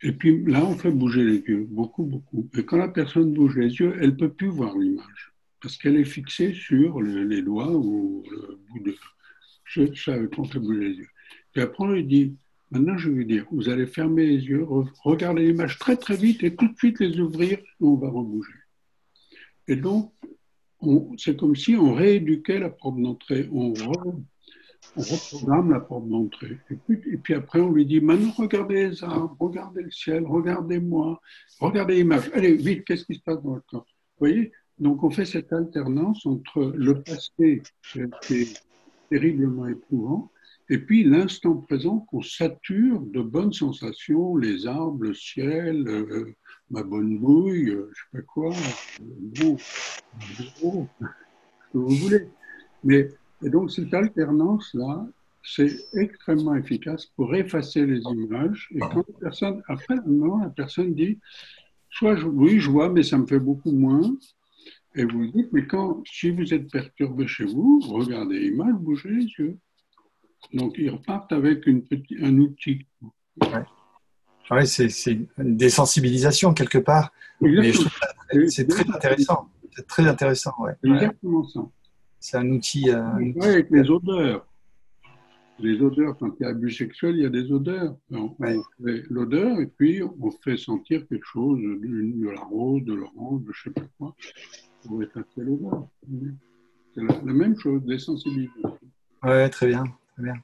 Et puis là, on fait bouger les yeux, beaucoup, beaucoup. Et quand la personne bouge les yeux, elle ne peut plus voir l'image, parce qu'elle est fixée sur le, les doigts ou le bout de... Je, ça, quand on fait bouger les yeux. Et après, on lui dit, maintenant, je vais vous dire, vous allez fermer les yeux, regarder l'image très, très vite et tout de suite les ouvrir, et on va rebouger. Et donc, c'est comme si on rééduquait la porte d'entrée, on, re, on reprogramme la porte d'entrée. Et puis, et puis après, on lui dit, maintenant, regardez les arbres, regardez le ciel, regardez-moi, regardez l'image. Allez, vite, qu'est-ce qui se passe dans le corps? Vous voyez? Donc, on fait cette alternance entre le passé, qui est terriblement éprouvant, et puis l'instant présent qu'on sature de bonnes sensations, les arbres, le ciel, euh, ma bonne bouille, euh, je sais pas quoi, euh, bon, bureau, ce que vous voulez. Mais, et donc cette alternance-là, c'est extrêmement efficace pour effacer les images. Et quand la personne, après un moment, la personne dit, soit je, oui, je vois, mais ça me fait beaucoup moins. Et vous dites, mais quand, si vous êtes perturbé chez vous, regardez l'image, bougez les yeux. Donc, ils repartent avec une petite, un outil. Ouais. Ouais, c'est, c'est une désensibilisation quelque part. Exactement. Mais je trouve que c'est très intéressant. C'est très intéressant, ouais. Exactement ça. C'est un outil. Euh, ouais, avec les odeurs. Les odeurs, quand il y a abus sexuel, il y a des odeurs. On, ouais. on fait l'odeur et puis on fait sentir quelque chose, de, de la rose, de l'orange, de je ne sais pas quoi, pour effacer l'odeur. C'est la, la même chose, désensibilisation. Oui, très bien. Très bien.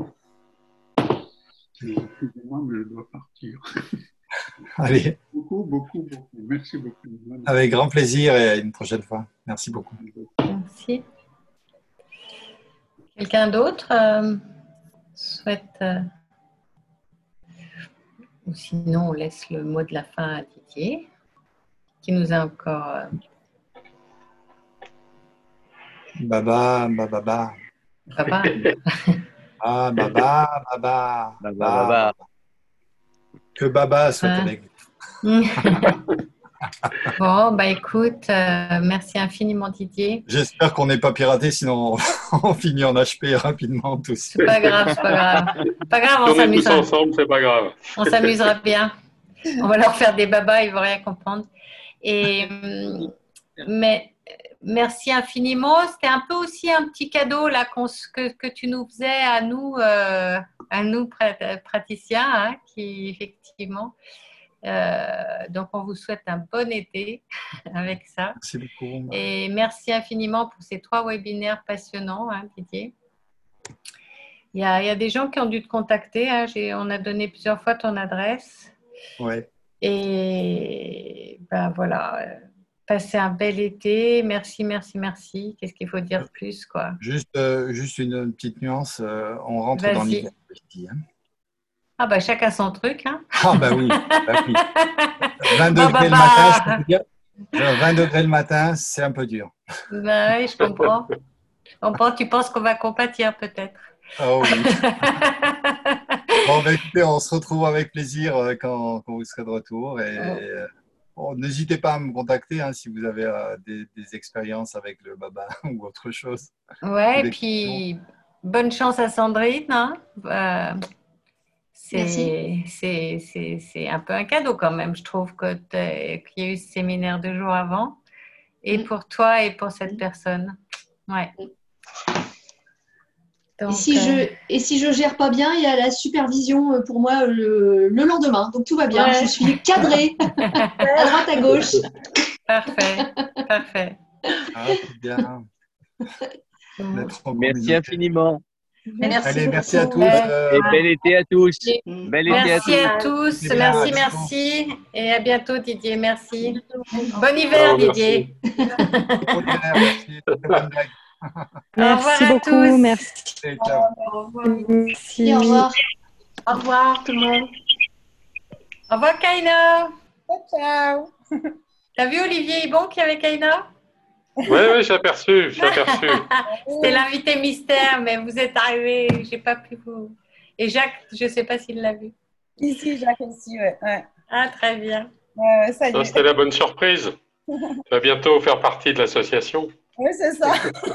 Excusez-moi, mais je dois partir. Allez. Beaucoup, beaucoup, beaucoup. Merci beaucoup. Avec grand plaisir et à une prochaine fois. Merci beaucoup. Merci. Quelqu'un d'autre euh, souhaite euh... ou sinon on laisse le mot de la fin à Didier qui nous a encore euh... Baba, baba, baba. Baba. Ah, baba, baba. Baba, baba. Que baba soit ah. avec vous. Bon, bah écoute, euh, merci infiniment Didier. J'espère qu'on n'est pas piraté, sinon on finit en H P rapidement tous. C'est pas grave, c'est pas grave. Pas grave, on, on s'amusera. Tous ensemble, c'est pas grave. On s'amusera bien. On va leur faire des babas, ils vont rien comprendre. Et mais merci infiniment. C'était un peu aussi un petit cadeau là qu'on, que, que tu nous faisais à nous, euh, à nous praticiens, hein, qui effectivement. Euh, donc, on vous souhaite un bon été avec ça. Merci beaucoup. Et merci infiniment pour ces trois webinaires passionnants, hein, Didier. Il y, a, il y a des gens qui ont dû te contacter. Hein. J'ai, on a donné plusieurs fois ton adresse. Ouais. Et ben voilà. Passez un bel été. Merci, merci, merci. Qu'est-ce qu'il faut dire de plus, quoi? Juste, euh, juste une, une petite nuance. Euh, on rentre Vas-y. dans l'hiver. Hein. Ah bah chacun son truc. Hein. Ah bah oui. Bah oui. vingt degrés bah, bah, le matin, je peux dire. vingt degrés le matin, c'est un peu dur. Bah oui, je comprends. Je comprends. Tu penses qu'on va compatir peut-être. Oh oui. Bon, bah, écoutez, on se retrouve avec plaisir quand, quand vous serez de retour. Et, oh. et bon, n'hésitez pas à me contacter hein, si vous avez euh, des, des expériences avec le baba ou autre chose. Ouais, et puis bonne chance à Sandrine. Hein. Euh, c'est, c'est, c'est, c'est un peu un cadeau quand même, je trouve, que qu'il y a eu ce séminaire deux jours avant. Et mmh. pour toi et pour cette mmh. personne. Ouais. Donc, et, si euh... je, et si je gère pas bien, il y a la supervision pour moi le, le lendemain. Donc tout va bien. Ouais. Je suis cadrée à droite, à gauche. Parfait. Parfait. Ah, c'est bien. Merci infiniment. Merci, Allez, merci à tous. Euh... Et bel été à tous. Bel été merci à tous. À tous. Merci, merci. Et à bientôt, Didier. Merci. Bon hiver, oh, Didier. Bon hiver, merci. Merci beaucoup. Tous. Merci. Et ciao. Au revoir. Merci. Au revoir. Au revoir, tout le monde. Au revoir, Kaina. Ciao. T'as vu Olivier Ibon qui est avec Kaina? Oui, oui, j'ai aperçu, j'ai aperçu. C'était l'invité mystère, mais vous êtes arrivé, j'ai pas pu vous. Et Jacques, je ne sais pas s'il l'a vu. Ici, Jacques aussi, ouais. ouais. Ah, très bien. Euh, ça y Ça, est. c'était la bonne surprise. Tu vas bientôt faire partie de l'association. Oui, c'est ça.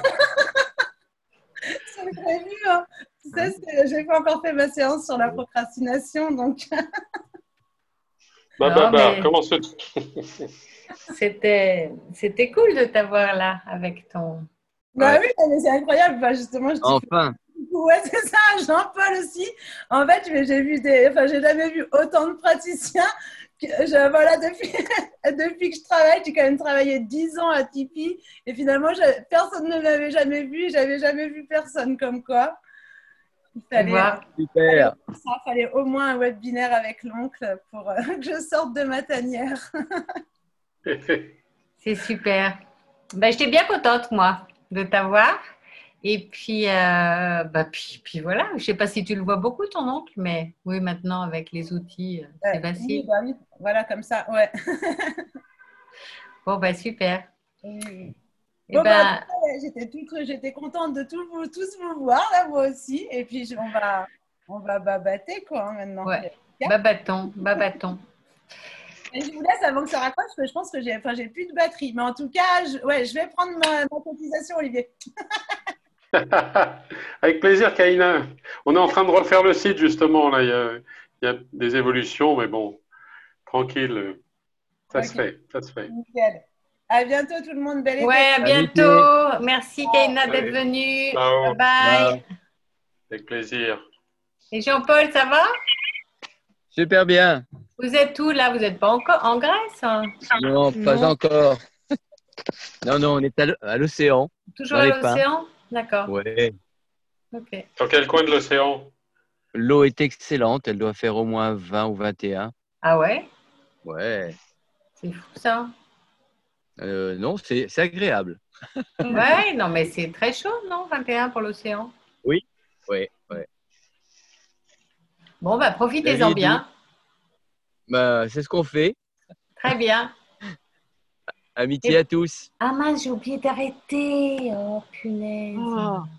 C'est prévu. Hein. Tu sais, j'ai pas encore fait ma séance sur la procrastination, donc. Bah, Non, bah, bah, mais comment se... c'était, c'était cool de t'avoir là avec ton. Bah Ouais. oui, mais c'est incroyable. Bah, justement, je dis Enfin, ouais, c'est ça, Jean-Paul aussi. En fait, j'ai j'ai vu des, enfin, j'ai jamais vu autant de praticiens. Que, je, voilà, depuis, depuis que je travaille, j'ai quand même travaillé dix ans à Tipeee et finalement, je- personne ne m'avait jamais vu. J'avais jamais vu personne comme quoi. Il Tu fallait, vois, fallait, super. ça, fallait au moins un webinaire avec l'oncle pour euh, que je sorte de ma tanière. c'est super. Ben, j'étais bien contente, moi, de t'avoir. Et puis, euh, bah, puis, puis voilà, je ne sais pas si tu le vois beaucoup, ton oncle, mais oui, maintenant, avec les outils, euh, c'est Ouais, oui, facile. bah oui, voilà, comme ça, ouais. Bon, bah, super. Oui. Eh Bon, bah, en tout ben, cas, ouais, j'étais toute, j'étais contente de tout vous, tous vous voir, là, moi aussi. Et puis, je- on va, on va babater, quoi, hein, maintenant. ouais, babaton, babaton. Et je vous laisse avant que ça raccroche, parce que je pense que j'ai, enfin, j'ai plus de batterie. Mais en tout cas, je, ouais, je vais prendre ma, ma cotisation, Olivier. Avec plaisir, Kaina. On est en train de refaire le site, justement. Là, il y a, il y a des évolutions, mais bon, tranquille. Ça se Ok, fait, ça se fait. nickel. À bientôt, tout le monde. Bel été. Ouais, à Amitié. bientôt. Merci, Kaina, d'être Allez, venue. ciao. Bye bye. Ciao. Avec plaisir. Et Jean-Paul, ça va? Super bien. Vous êtes où là? Vous n'êtes pas encore en Grèce, hein? Non, pas Non. encore. Non, non, on est à l'o- à l'océan, Toujours dans à les pins. l'océan? D'accord. Ouais. Ok. Dans quel coin de l'océan? L'eau est excellente. Elle doit faire au moins vingt ou vingt et un. Ah ouais? Ouais. C'est fou ça. Euh, non, c'est c'est agréable. Ouais, non, mais c'est très chaud, non? vingt et un pour l'océan. Oui. Ouais, ouais. Bon, bah La profitez-en vie est douce. bien. Bah, c'est ce qu'on fait. Très bien. Amitié Et- à tous. Ah mince, j'ai oublié d'arrêter. Oh, punaise.